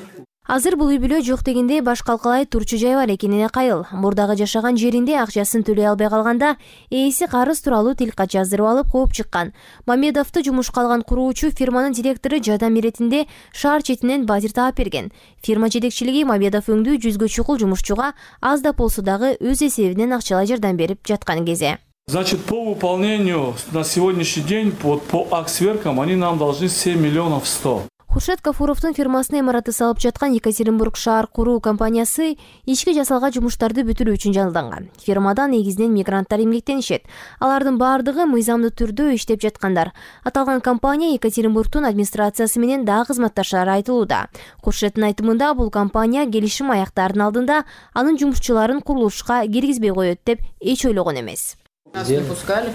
Азыр бул үй бүлө жок дегенде баш калкалай турчу жай бар экенине кайыл. Мурдагы жашаган жеринде акчасын төлөй албай калганда ээси карыз тууралуу тилкат жаздырып алып кууп чыккан. Мамедовду жумушка алган куруучу фирманын директору жардам иретинде шаар четинен батир таап берген. Фирма жетекчилиги Мамедов өңдүү жүзгө чукул жумушчуга аз да болсо дагы өз эсебинен акчалай жардам берип жаткан кезде. Значит, по выполнению на сегодняшний день по, по аксверкам они нам должны семь миллионов сто. Хуршат Кафуровдун фирмасына имараты салып жаткан Екатеринбург шаар куруу компаниясы ички жасалган жумуштарды бүтүрүү үчүн жалданган. Фирмадан негизинен мигранттар эмгектенишет. Алардын баардыгы мыйзамдуу түрдө иштеп жаткандар. Аталган компания Екатеринбургдун администрациясы менен дагы кызматташары айтылууда. Хуршаттын айтымында бул компания келишим аяктаардын алдында анын жумушчуларын курулушка киргизбей коет деп эч ойлогон эмес. Нас не пускали.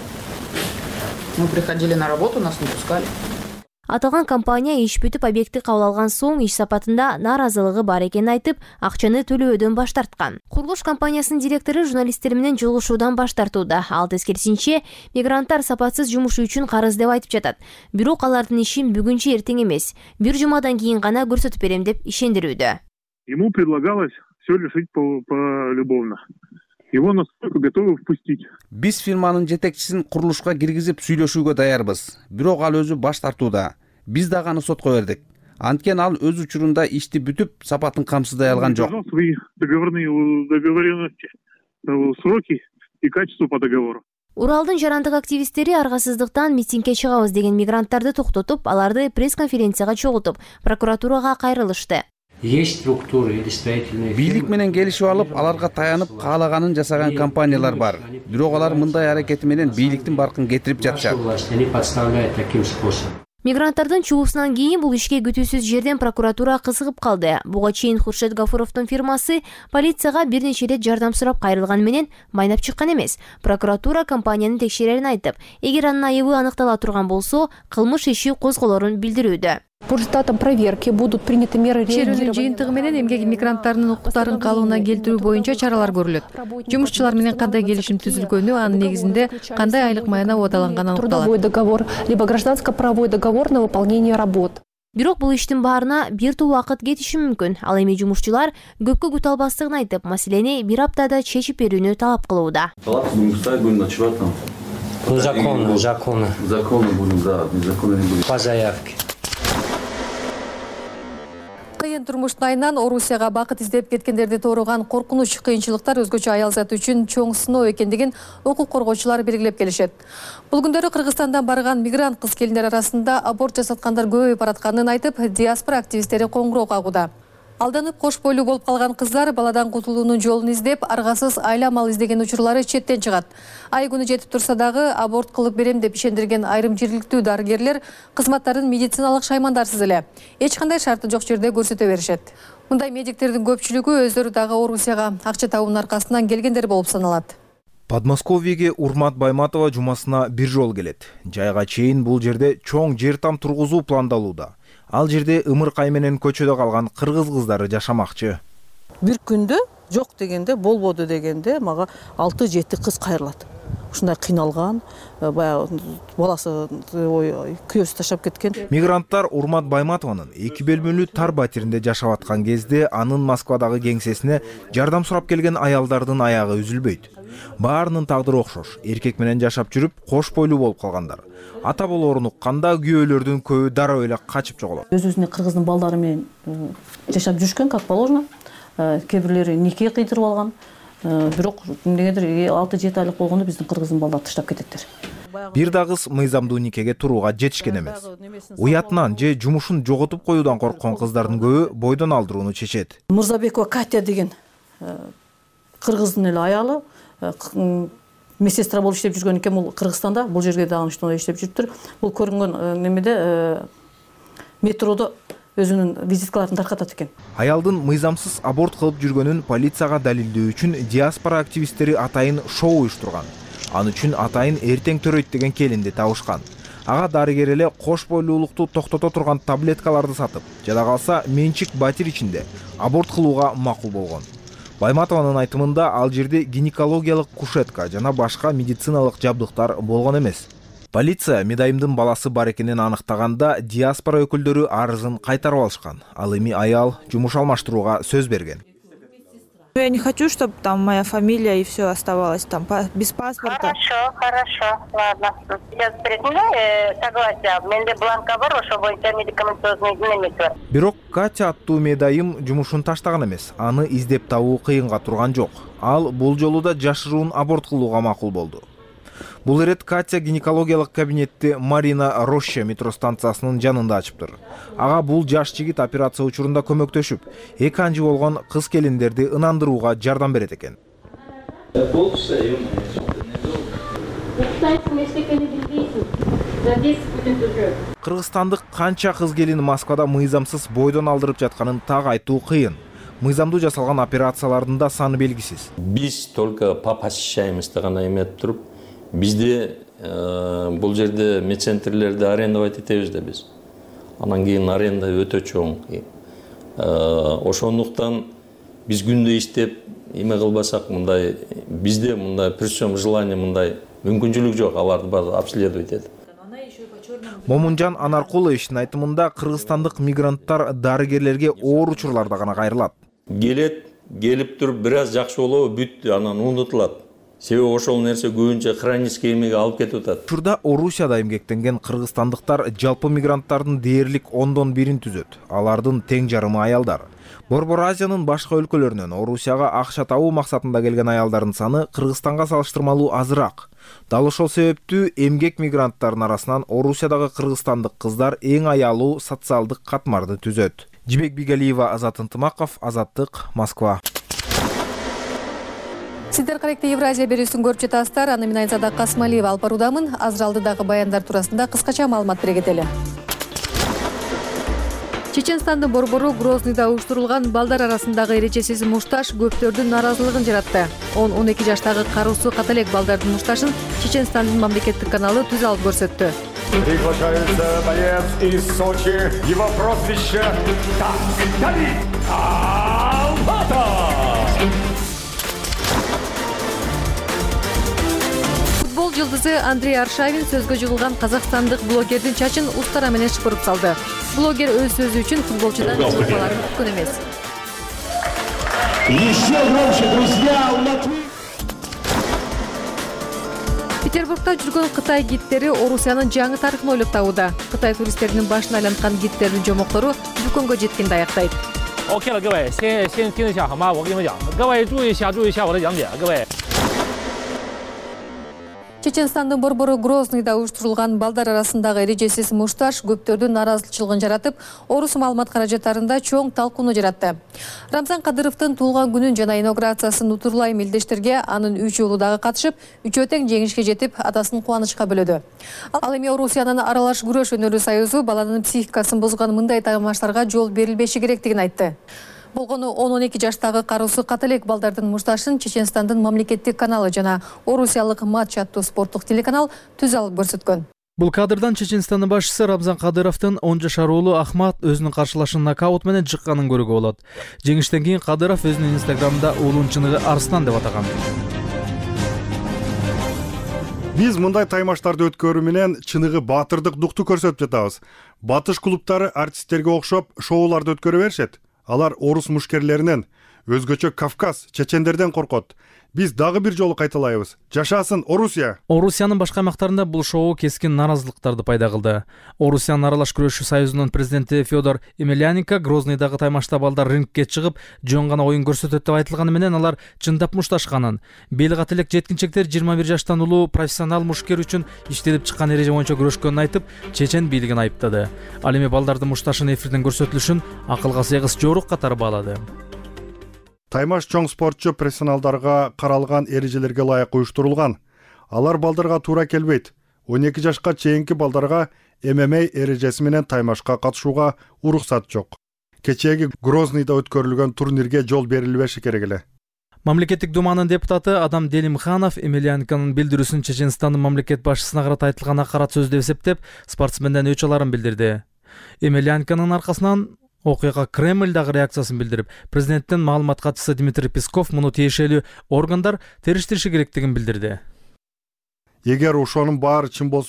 Мы приходили на работу, нас не пускали. Аталган компания иш бүтүп объектти кабыл алган соң иш сапатында нааразылыгы бар экенин айтып, акчаны төлөөдөн баш тарткан. Курулуш компаниясынын директору журналисттер менен жолугушуудан баш тартууда. Ал тескерисинче, мигранттар сапатсыз жумуш үчүн карыз деп айтып жатат. Бирок алардын ишин бүгүнчө эртең эмес, бир жумадан кийин гана көрсөтүп берем деп ишендирүүдө. Ему предлагалось все решить полюбовно. Его настолько готовы впустить. Биз фирманын жетекчисин курулушка киргизип сүйлөшүүгө даярбыз. Бирок ал өзү баш тартууда. Биз дагы аны сотко бердик. Анткени ал өз учурунда ишти бүтүп, сапатын камсыздай алган жок. Свои договорные договоренности, сроки и качество по договору. Уралдын жарандык активисттери аргасыздыктан митингге чыгабыз деген мигранттарды токтотуп, аларды пресс-конференцияга чогултуп, прокуратурага кайрылышты. Есть структуры или строительные. Бийлик менен келишип алып, аларга таянып, каалаганын жасаган компаниялар бар. Бирок алар мындай аракети менен бийликтин баркын кетирип жатышат. Они подставляют таким способом. Мигранттардын чугуусунан кийин бул ишке күтүүсүз жерден прокуратура кызыгып калды. Буга чейин Хуршат Гафуровдун фирмасы полицияга бир нече рет жардам сурап кайрылган менен майнап чыккан эмес. Прокуратура компаниянын текшерерин айтып, эгер анын айыбы аныктала турган болсо, кылмыш иши козголорун билдирүүдө. По результатам проверки будут приняты меры реагирования. Чечүүнүн жыйынтыгы менен эмгек мигранттарынын укуктарын калыбына келтирүү боюнча чаралар көрүлөт. Жумушчулар менен кандай келишим түзүлгөнү, анын негизинде кандай айлык майына убадаланганы аныкталат. Трудовой договор либо гражданско-правовой договор на выполнение работ. Бирок бул иштин баарына бир тул убакыт кетиши мүмкүн. Ал эми жумушчулар көпкө күтө албастыгын айтып, маселени бир аптада чечип берүүнү талап кылууда. Законно, законно. Законно будем, да, незаконно не будет. По заявке. Кыйын турмуштун айынан Орусияга бакыт издеп кеткендерди тооруган коркунуч, кыйынчылыктар өзгөчө аялзат үчүн чоң сыноо экендигин укук коргоочулар белгилеп келишет. Бул күндөрү Кыргызстандан барган мигрант кыз келиндер арасында аборт жасаткандар көбөйүп баратканын айтып, диаспора активисттери коңгуроо кагууда. Алданып кош бойлуу болуп калган кыздар баладан кутулуунун жолун издеп, аргасыз айла мал издеген учурлары четтен чыгат. Ай күнү жетип турса дагы аборт кылып берем деп ишендирген айрым жергиликтүү дарыгерлер кызматтарын медициналык шаймандарсыз эле эч кандай шарты жок жерде көрсөтө беришет. Мындай медиктердин көпчүлүгү өздөрү дагы Орусияга акча табуунун аркасынан келгендер болуп саналат. Подмосковьеге Урмат Байматова жумасына бир жол келет. Жайга чейин бул жерде чоң жер там тургузуу пландалууда. Ал жерде ымыркай менен көчөдө калган кыргыз кыздары жашамакчы. Бир күндө жок дегенде, болбоду дегенде мага алты жети кыз кайрылат. Ушундай кыйналган, баягы баласы күйөөсү таштап кеткен. Мигранттар Урмат Байматованын эки бөлмөлүү тар батиринде жашап аткан кезде анын Москвадагы кеңсесине жардам сурап келген аялдардын аягы үзүлбөйт. Баарынын тагдыры окшош. Эркек менен жашап жүрүп, кош бойлуу болуп калгандар. Ата болорун укканда күйөөлөрдүн көбү дароо эле качып жоголот. Өз-өзүнө кыргыздын балдары менен жашап жүрүшкөн, как положено. Кээ бирлери нике кыйдырып алган. Бирок эмнегедир алты жети айлык болгондо биздин кыргыздын балдары таштап кететтер. Бир да кыз мыйзамдуу никеге турууга жетишкен эмес. Уятынан же жумушун жоготуп коюудан корккон кыздардын көбү бойдон алдырууну чечет. Мырзабекова Катя деген кыргыздын эле аялы медсестра болуп иштеп жүргөн экен. Бул Кыргызстанда, бул жерге дагы иштеп иштеп жүрүптүр. Бул көрүнгөн немеде метродо өзүнүн визиткаларын таркатат экен. Аялдын мыйзамсыз аборт кылып жүргөнүн полицияга далилдөө үчүн диаспора активисттери атайын шоу уюштурган. Аны үчүн атайын эртең төрөйт деген келинди табышкан. Ага дарыгер эле кош бойлуулукту токтото турган таблеткаларды сатып, жада калса менчик батир ичинде аборт кылууга макул болгон. Байматованын айтымында ал жерде гинекологиялык кушетка жана башка медициналык жабдыктар болгон эмес. Полиция Медайымдын баласы бар экенин аныктаганда диаспора өкүлдөрү арызын кайтарып алышкан. Ал эми аял жумуш алмаштырууга сөз берген. Я не хочу, чтобы там моя фамилия и все оставалось там без паспорта. Хорошо, хорошо, ладно. Сейчас предъявляю согласие. Менде бланка бар, ошо боюнча медикаментозный немеси бар. Бирок Катя аттуу медайым жумушун таштаган эмес. Аны издеп табуу кыйынга турган жок. Ал бул жолу да жашыруун аборт кылууга макул болду. Бул ирет Катя гинекологиялык кабинетти Марина Роща метро станциясынын жанында ачыптыр. Ага бул жаш жигит операция учурунда көмөктөшүп, эки анжы болгон кыз келиндерди ынандырууга жардам берет экен. Кыргызстандык канча кыз келин Москвада мыйзамсыз бойдон алдырып жатканын так айтуу кыйын. Мыйзамдуу жасалган операциялардын да саны белгисиз. Биз только по посещаемости гана эметип туруп, бизде бул жерде медцентрлерди арендовать этебиз да биз. Анан кийин аренда өтө чоң. Ошондуктан биз күндө иштеп, эме кылбасак мындай бизде мындай при всем желании мындай мүмкүнчүлүк жок, аларды баары обследовать этип. Момунжан Анаркуловичтин айтымында кыргызстандык мигранттар дарыгерлерге оор учурларда гана кайрылат. Келет, келип туруп бир аз жакшы болобу, бүттү, анан унутулат. Себеби ошол нерсе көбүнчө хронический эмеге алып кетип атат. Учурда Орусияда эмгектенген кыргызстандыктар жалпы мигранттардын дээрлик ондон бирин түзөт. Алардын тең жарымы аялдар. Борбор Азиянын башка өлкөлөрүнөн Орусияга акча табуу максатында келген аялдардын саны Кыргызстанга салыштырмалуу азыраак. Дал ошол себептүү эмгек мигранттардын арасынан Орусиядагы кыргызстандык кыздар эң аялуу социалдык катмарды түзөт. Жибек Бигалиева, Азат Ынтымаков, Азаттык, Москва. Сиздер каректе Евразия берүүсүн көрүп жатасыздар. Аны мен Айзада Касмалиева алып баруудамын. Азыр алдыдагы баяндар туурасында кыскача маалымат бере кетели. Чеченстандын борбору Грознийда уюштурулган балдар арасындагы эрежесиз мушташ көптөрдүн нааразылыгын жаратты. он он эки жаштагы кароосу ката элек балдардын мушташын Чеченстандын мамлекеттик каналы түз алып көрсөттү. Приглашается боец из Сочи. Его прозвище Давид Албатов. Футбол жылдызы Андрей Аршавин сөзгө жыгылган казакстандык блогердин чачын устара менен шыпырып салды. Блогер өз сөзү үчүн футболчудан жылууларын күткөн эмес. Еще громче, друзья, у Латвии. Петербургда жүргөн Кытай гидтери Орусиянын жаңы тарыхын ойлоп табууда. Кытай туристтеринин башын айланткан гидтердин жомоктору дүкөнгө жеткенде аяктайт. OK 了，各位，先先听一下好吗？我跟你们讲，各位注意一下，注意一下我的讲解，各位。 Чеченстандын борбору Грознийда уюштурулган балдар арасындагы эрежесиз мушташ көптөрдүн нааразычылыгын жаратып, Орус маалымат каражаттарында чоң талкууну жаратты. Рамзан Кадыровдун туулган күнүн жана инаугурациясын утурлай мелдештерге анын үч уулу дагы катышып, үчөө тең жеңишке жетип, атасын кубанычка бөлөдү. Ал эми Орусиянын аралаш күрөш өнөрү союзу баланын психикасын бузган мындай тагмаштарга жол берилбеши керектигин айтты. Болгону он он эки жаштагы кароосу ката элек балдардын мушташын Чеченстандын мамлекеттик каналы жана Орусиялык матч аттуу спорттук телеканал түз алып көрсөткөн. Бул кадрдан Чеченстандын башчысы Рамзан Кадыровдун он жашар уулу Ахмат өзүнүн каршылашын нокаут менен жыкканын көрүүгө болот. Жеңиштен кийин Кадыров өзүнүн инстаграмда уулунун чыныгы Арслан деп атаган. Биз мындай таймаштарды өткөрүү менен чыныгы баатырдык дукту көрсөтүп жатабыз. Батыш клубтары артисттерге окшоп шоуларды өткөрө беришет. Алар орус мушкерлеринен, өзгөчө Кавказ, чечендерден коркот. Биз дагы бир жолу кайталайбыз. Жашасын Орусия! Орусиянын башка аймактарында бул шоу кескин нааразылыктарды пайда кылды. Орусиянын аралаш күрөшүү союзунун президенти Федор Емельяненко Грознийдагы таймашта балдар рингке чыгып, жөн гана оюн көрсөтөт деп айтылганы менен алар чындап мушташканын. Бел ката элек жеткинчектер жыйырма бир жаштан улуу профессионал мушкер үчүн иштелип чыккан эреже боюнча күрөшкөнүн айтып, чечен бийлигин айыптады. Ал эми балдардын мушташын эфирден көрсөтүлүшүн акылга сыйгыс жорук катары баалады. Таймаш чоң спортчу профессионалдарга каралган эрежелерге ылайык уюштурулган. Алар балдарга туура келбейт. он эки жашка чейинки балдарга эм эм а эрежеси менен таймашка катышууга уруксат жок. Кечеги Грознийда өткөрүлгөн турнирге жол берилбеши керек эле. Мамлекеттик думанын депутаты Адам Делимханов Емельяненконун билдирүүсүн Чеченстандын мамлекет башчысына карата айтылган акарат сөз деп эсептеп, спортсменден өч аларын билдирди. Емельяненконун аркасынан окуяга Кремль дагы реакциясын билдирип, президенттин маалымат катчысы Дмитрий Песков муну тиешелүү органдар териштириши керектигин билдирди. Эгер ошонун баары чын болсо,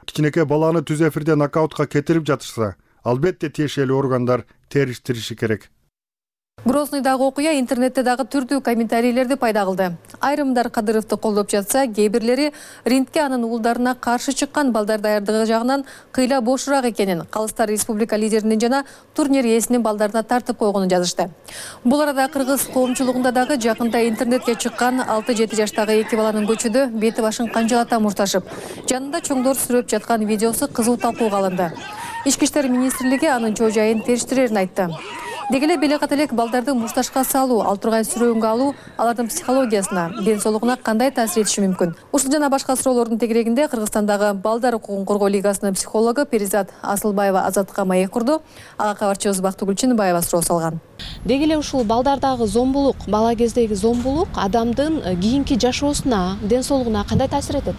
Кичинекей баланы түз эфирде нокаутка кетирип жатышса, албетте тиешелүү органдар териштириши керек. Грознойдагы окуя интернетте дагы түрдүү комментарийлерди пайда кылды. Айрымдар Кадыровду колдоп жатса, кээ бирлери рингке анын уулдарына каршы чыккан балдар даярдыгы жагынан кыйла бошураак экенин, Калыстар Республика лидеринин жана турнир ээсинин балдарына тартып койгонун жазышты. Бул арада кыргыз коомчулугунда дагы жакында интернетке чыккан алты жети жаштагы эки баланын көчөдө бети башын канжалата мушташып, жанында чоңдор сүрөп жаткан видеосу кызуу талкууга алынды. Ички иштер министрлиги анын чоо жайын териштирерин айтты. Дегеле белек элек балдарды мушташка салуу, ал тургай сүрөөнгө алуу алардын психологиясына, ден соолугуна кандай таасир этиши мүмкүн? Ушул жана башка суроолордун тегерегинде Кыргызстандагы балдар укугун коргоо лигасынын психологу Перизат Асылбаева Азатка маек курду. Ага кабарчыбыз Бактыгүл Чыныбаева суроо салган. Дегеле ушул балдардагы зомбулук, бала кездеги зомбулук адамдын кийинки жашоосуна, ден соолугуна кандай таасир этет?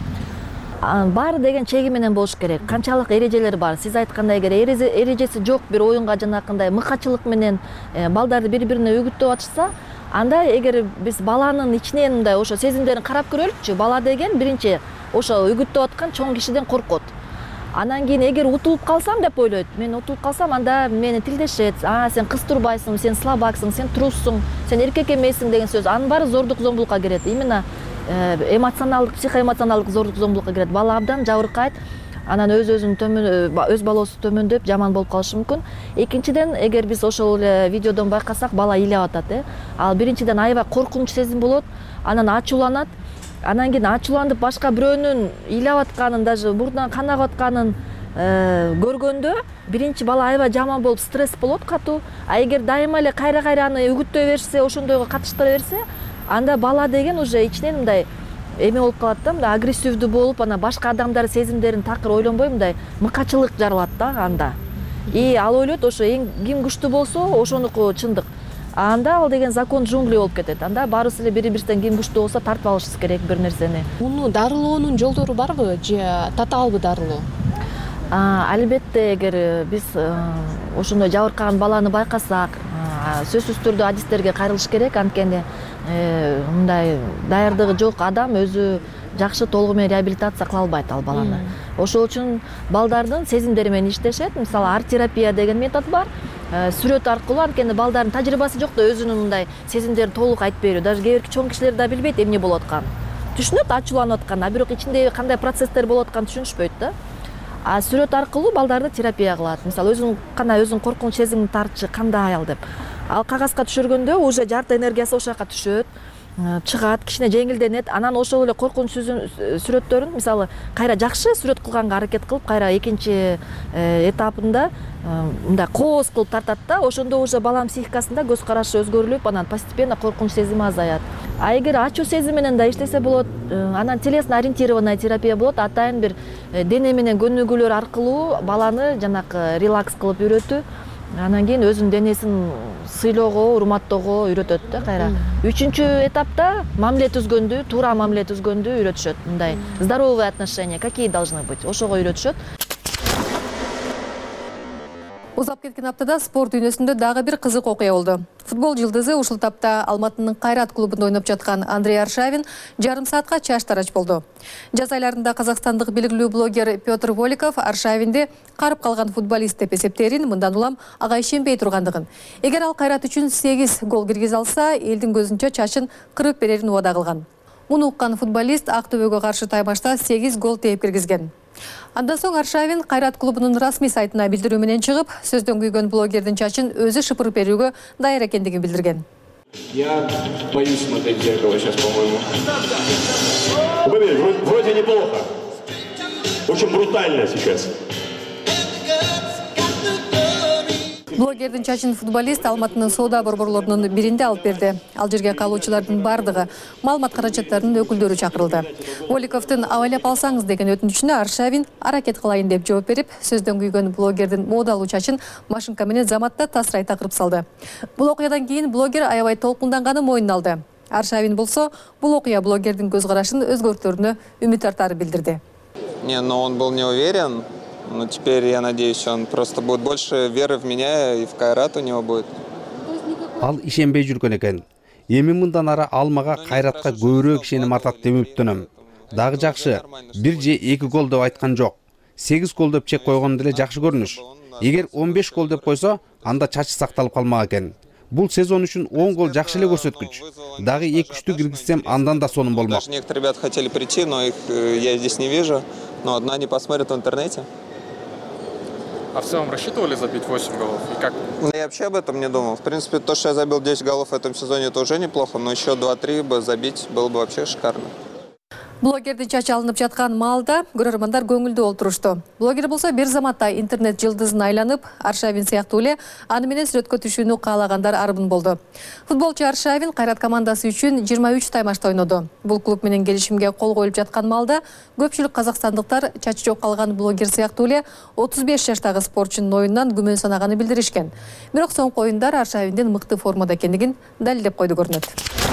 Баары деген чеги менен болуш керек. Канчалык эрежелер бар. Сиз айткандай эгер эрежеси жок бир оюнга жанакындай мыкачылык менен балдарды бири-бирине үгүттөп атышса, анда эгер биз баланын ичинен мындай ошо сезимдерин карап көрөлүкчү. Бала деген биринчи ошо үгүттөп аткан чоң кишиден коркот. Анан кийин эгер утулуп калсам деп ойлойт. Мен утулуп калсам, анда мени тилдешет. А, сен кыз турбайсың, сен слабаксың, сен труссуң, сен эркек эмессиң деген сөз. Анын баары зордук зомбулукка кирет. Именно эмоционалдык, психоэмоционалдык зордук зомбулукка кирет. Бала абдан жабыркайт, анан өз өзүн төмөн, өз балоосу төмөндөп жаман болуп калышы мүмкүн. Экинчиден, эгер биз ошол эле видеодон байкасак, бала ыйлап атат, э. Ал биринчиден аябай коркунуч сезим болот, анан ачууланат, анан кийин ачууланып башка бирөөнүн ыйлап атканын, даже мурдунан кан агып атканын көргөндө биринчи бала аябай жаман болуп стресс болот, катуу. А эгер дайыма эле кайра-кайра аны үгүттөй берсе, ошондойго катыштыра берсе, анда бала деген уже ичинен мындай эме болуп калат да, мындай агрессивдүү болуп, анан башка адамдар сезимдерин такыр ойлонбой мындай мыкачылык жаралат да анда. И ал ойлойт, ошо эң ким күчтүү болсо, ошонуку чындык. Анда ал деген закон джунгли болуп кетет. Анда баарыбыз эле бири-бирибизден ким күчтүү болсо тартып алышыбыз керек бир нерсени. Муну дарылоонун жолдору барбы же татаалбы дарылоо? Албетте, эгер биз ошондой жабыркаган баланы байкасак, сөзсүз түрдө адистерге кайрылыш керек. Анткени мындай даярдыгы жок адам өзү жакшы толугу менен реабилитация кыла албайт ал баланы. Ошол үчүн балдардын сезимдери менен иштешет. Мисалы, арт-терапия деген метод бар. Сүрөт аркылуу, анткени балдардын тажрыйбасы жок да өзүнүн мындай сезимдерин толук айтып берүү. Даже кээ бирки чоң кишилер да билбейт эмне болуп атканын. Түшүнөт ачууланып атканын, а бирок ичинде кандай процесстер болуп атканын түшүнүшпөйт да. А сүрөт аркылуу балдарды терапия кылат. Мисалы, өзүң кандай өзүң коркунуч сезимин тартчы, кандай аял деп. Ал кагазга түшүргөндө уже жарты энергиясы ошол жака түшөт, чыгат, кичине жеңилденет. Анан ошол эле коркунуч сүрөттөрүн, мисалы, кайра жакшы сүрөт кылганга аракет кылып, кайра экинчи этапында мындай кооз кылып тартат да, ошондо уже баланын психикасында көз карашы өзгөрүлүп, анан постепенно коркунуч сезими азаят. А эгер ачуу сезим менен да иштесе болот, анан телесно ориентированная терапия болот. Атайын бир дене менен көнүгүүлөр аркылуу баланы жанакы релакс кылып үйрөтүү, анан кийин өзүнүн денесин сыйлоого, урматтоого үйрөтөт да кайра. Үчүнчү этапта мамиле түзгөндү, туура мамиле түзгөндү үйрөтүшөт. Мындай здоровые отношения какие должны быть, ошого үйрөтүшөт. Узап кеткен аптада спорт дүйнөсүндө дагы бир кызык окуя болду. Футбол жылдызы ушул тапта Алматынын Кайрат клубунда ойноп жаткан Андрей Аршавин жарым саатка чач тарач болду. Жаз айларында казакстандык белгилүү блогер Петр Воликов Аршавинди карып калган футболист деп эсептээрин, мындан улам ага ишенбей тургандыгын. Эгер ал Кайрат үчүн сегиз гол киргизе алса, элдин көзүнчө чачын кырып берерин убада кылган. Муну уккан футболист Актөбөгө каршы таймашта сегиз гол тээп киргизген. Андан соң Аршавин Кайрат клубунун расмий сайтына билдирүү менен чыгып, сөздөн күйгөн блогердин чачын өзү шыпырып берүүгө даяр экендигин билдирген. Я боюсь смотреть в зеркало сейчас, по-моему. Блин, вроде неплохо. Очень брутально сейчас. Блогердин чачын футболист Алматынын соода борборлорунун биринде алып берди. Ал жерге калуучулардын бардыгы маалымат каражаттарынын өкүлдөрү чакырылды. Воликовдун абайлап алсаңыз деген өтүнүчүнө Аршавин аракет кылайын деп жооп берип, сөздөн күйгөн блогердин модалуу чачын машинка менен заматта тасырай такырып салды. Бул окуядан кийин блогер аябай толкунданганын мойнуна алды. Аршавин болсо бул окуя блогердин көз карашын өзгөртөрүнө үмүт артарын билдирди. Не, но он был не уверен. Но теперь я надеюсь, он просто будет больше веры в меня и в Кайрат у него будет. Ал ишенбей жүргөн экен. Эми мындан ары ал мага Кайратка көбүрөөк ишеним артат деп үмүттөнөм. дагы жакшы. бир же эки гол деп айткан жок. сегиз гол деп чек койгон деле жакшы көрүнүш. Эгер он беш гол деп койсо, анда чачы сакталып калмак экен. Бул сезон үчүн он гол жакшы эле көрсөткүч. Дагы эки үчтү киргизсем, андан да сонун болмок. Некоторые ребята хотели прийти, но их я здесь не вижу. Но одна они посмотрят в интернете. А в целом рассчитывали забить восемь голов? И как? Я вообще об этом не думал. В принципе, то, что я забил десять голов в этом сезоне, это уже неплохо, но еще два-три бы забить было бы вообще шикарно. Блогердин чачы алынып жаткан маалда көрөрмандар көңүлдүү олтурушту. Блогер болсо бир заматта интернет жылдызын айланып, Аршавин сыяктуу эле аны менен сүрөткө түшүүнү каалагандар арбын болду. Футболчу Аршавин Кайрат командасы үчүн жыйырма үч таймашта ойноду. Бул клуб менен келишимге кол коюлуп жаткан маалда көпчүлүк казакстандыктар чачы жок калган блогер сыяктуу эле отуз беш жаштагы спортчунун оюнунан күмөн санаганы билдиришкен. Бирок соңку оюндар Аршавиндин мыкты формада экендигин далилдеп койду көрүнөт.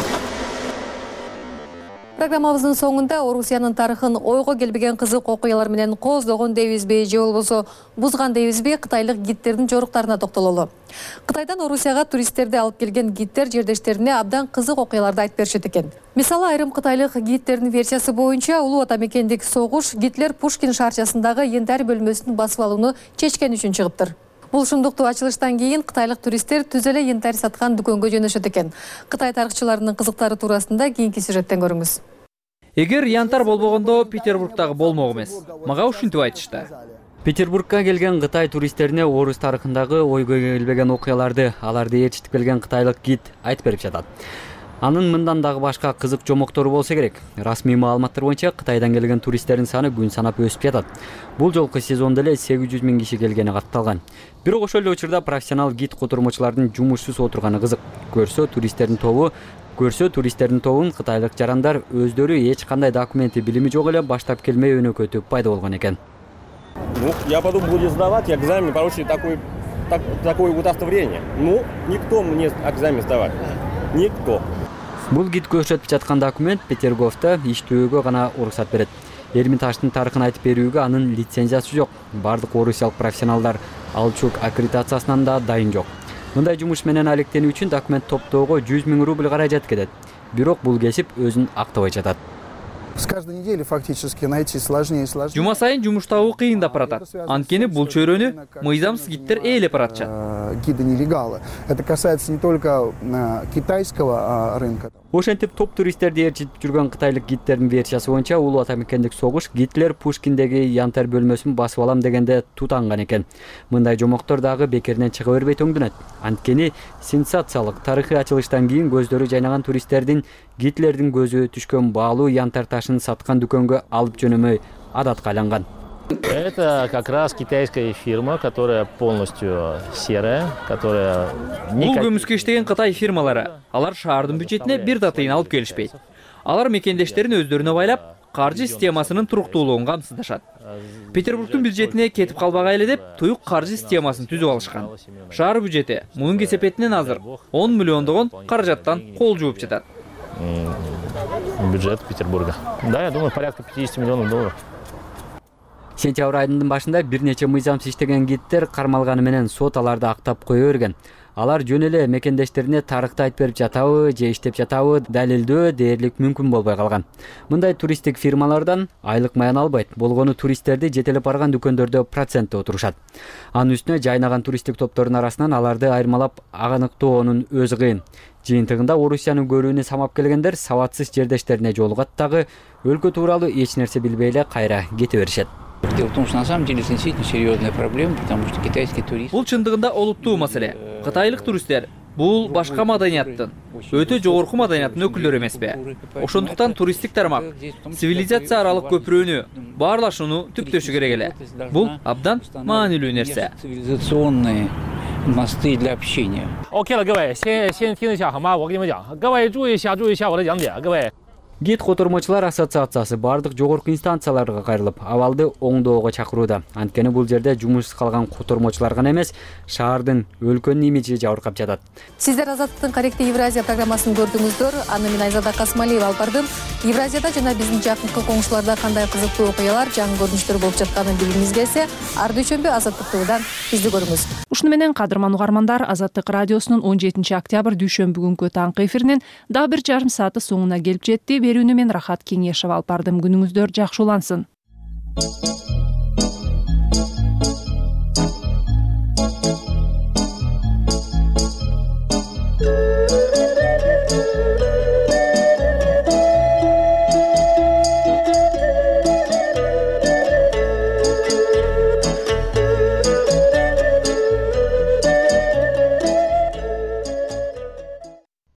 Программабыздын соңунда Орусиянын тарыхын ойго келбеген кызык окуялар менен кооздогон дейбизби же болбосо бузган дейбизби кытайлык гидтердин жоруктарына токтололу. Кытайдан Орусияга туристтерди алып келген гидтер жердештерине абдан кызык окуяларды айтып беришет экен. Мисалы, айрым кытайлык гидтердин версиясы боюнча улуу ата мекендик согуш Гитлер Пушкин шаарчасындагы янтарь бөлмөсүн басып алууну чечкен үчүн чыгыптыр. Бул шундуктуу ачылыштан кийин кытайлык туристтер түз эле янтарь саткан дүкөнгө жөнөшөт экен. Кытай тарыхчыларынын кызыктары туурасында кийинки сюжеттен көрүңүз. Эгер янтар болбогондо Петербургдагы болмок эмес. Мага ушинтип айтышты. Петербургка келген Кытай туристтерине орус тарыхындагы ойго келбеген окуяларды, аларды ээрчитип келген кытайлык гид айтып берип жатат. Анын мындан дагы башка кызык жомоктору болсо керек. Расмий маалыматтар боюнча Кытайдан келген туристтердин саны күн санап өсүп жатат. Бул жолку сезондо эле сегиз жүз миң киши келгени катталган. Бирок ошол эле учурда профессионал гид котормочулардын жумушсуз отурганы кызык. Көрсө туристтердин тобу Көрсө туристтердин тобун кытайлык жарандар өздөрү эч кандай документи билими жок эле баштап келмей өнөкөтүп пайда болгон экен. Ну, я потом буду сдавать экзамен, получить такой, так, такое удостоверение. Ну, никто мне экзамен сдавать. Никто. Бул гид көрсөтүп жаткан документ Петерговда иштөөгө гана уруксат берет. Эрмитаждын тарыхын айтып берүүгө анын лицензиясы жок. Бардык орусиялык профессионалдар алчук аккредитациясынан да дайын жок. Мындай жумуш менен алектенүү үчүн документ топтоого жүз миң рубль каражат кетет. Бирок бул кесип өзүн актабай жатат. С каждой недели фактически найти сложнее и сложнее. Жума сайын жумуш табуу кыйындап баратат. Анткени бул чөйрөнү мыйзамсыз гидтер ээлеп баратышат. Гиды нелегалы. Это касается не только китайского рынка. Ошентип топ туристтерди ээрчитип жүргөн кытайлык гидтердин версиясы боюнча улуу ата мекендик согуш Гитлер Пушкиндеги янтарь бөлмөсүн басып алам дегенде тутанган экен. Мындай жомоктор дагы бекеринен чыга бербей төңдөнөт. Анткени сенсациялык тарыхый ачылыштан кийин көздөрү жайнаган туристтердин Гитлердин көзү түшкөн баалуу янтарь ташын саткан дүкөнгө алып жөнөмөй адатка айланган. Это как раз китайская фирма, которая полностью серая, которая... Бул көмүскө иштеген Кытай фирмалары. Алар шаардын бюджетине бир да тыйын алып келишпейт. Алар мекендештерин өздөрүнө байлап, каржы системасынын туруктуулугун камсыздашат. Петербургдун бюджетине кетип калбагай эле деп, туюк каржы системасын түзүп алышкан. Шаар бюджети мунун кесепетинен азыр он миллиондогон каражаттан кол жууп жатат. Бюджет Петербурга. Да, я думаю, порядка пятьдесят миллионов долларов. Сентябрь айынын башында бир нече мыйзамсыз иштеген гидтер кармалганы менен сот аларды актап кое берген. Алар жөн эле мекендештерине тарыхты айтып берип жатабы, же иштеп жатабы далилдөө дээрлик мүмкүн болбой калган. Мындай туристтик фирмалардан айлык маян албайт. Болгону туристтерди жетелеп барган дүкөндөрдө процентте отурушат. Анын үстүнө жайнаган туристтик топтордун арасынан аларды айырмалап аныктоонун өзү кыйын. Жыйынтыгында Орусияны көрүүнү самап келгендер сабатсыз жердештерине жолугат дагы өлкө тууралуу эч нерсе билбей эле кайра кете беришет. Дело в том, что на самом деле это действительно серьезная проблема, потому что китайский турист... Бул чындыгында олуттуу маселе. Кытайлык туристтер бул башка маданияттын, өтө жогорку маданияттын өкүлдөрү эмеспи? Ошондуктан туристтик тармак цивилизация аралык көпүрөнү, баарлашууну түптөшү керек эле. Бул абдан маанилүү нерсе. Цивилизационные мосты для общения. Окей, 各位，先先听一下好吗？我跟你们讲，各位注意一下，注意一下我的讲解，各位。 Гид котормочулар ассоциациясы бардык жогорку инстанцияларга кайрылып, абалды оңдоого чакырууда. Анткени бул жерде жумушсуз калган котормочулар гана эмес, шаардын, өлкөнүн имиджи жабыркап жатат. Сиздер Азаттыктын Корректив Евразия программасын көрдүңүздөр. Аны мен Айзада Касмалиева алып бардым. Евразияда жана биздин жакынкы коңшуларда кандай кызыктуу окуялар, жаңы көрүнүштөр болуп жатканын билгиңиз келсе, ар дүйшөмбү Азаттык ТВдан бизди көрүңүз. Ушуну менен кадырман угармандар, Азаттык радиосунун он жетинчи октябрь дүйшөмбү күнкү таңкы эфиринин дагы бир жарым сааты соңуна келип жетти. берүүнү мен Рахат Кеңешева алып бардым. Күнүңүздөр жакшы улансын.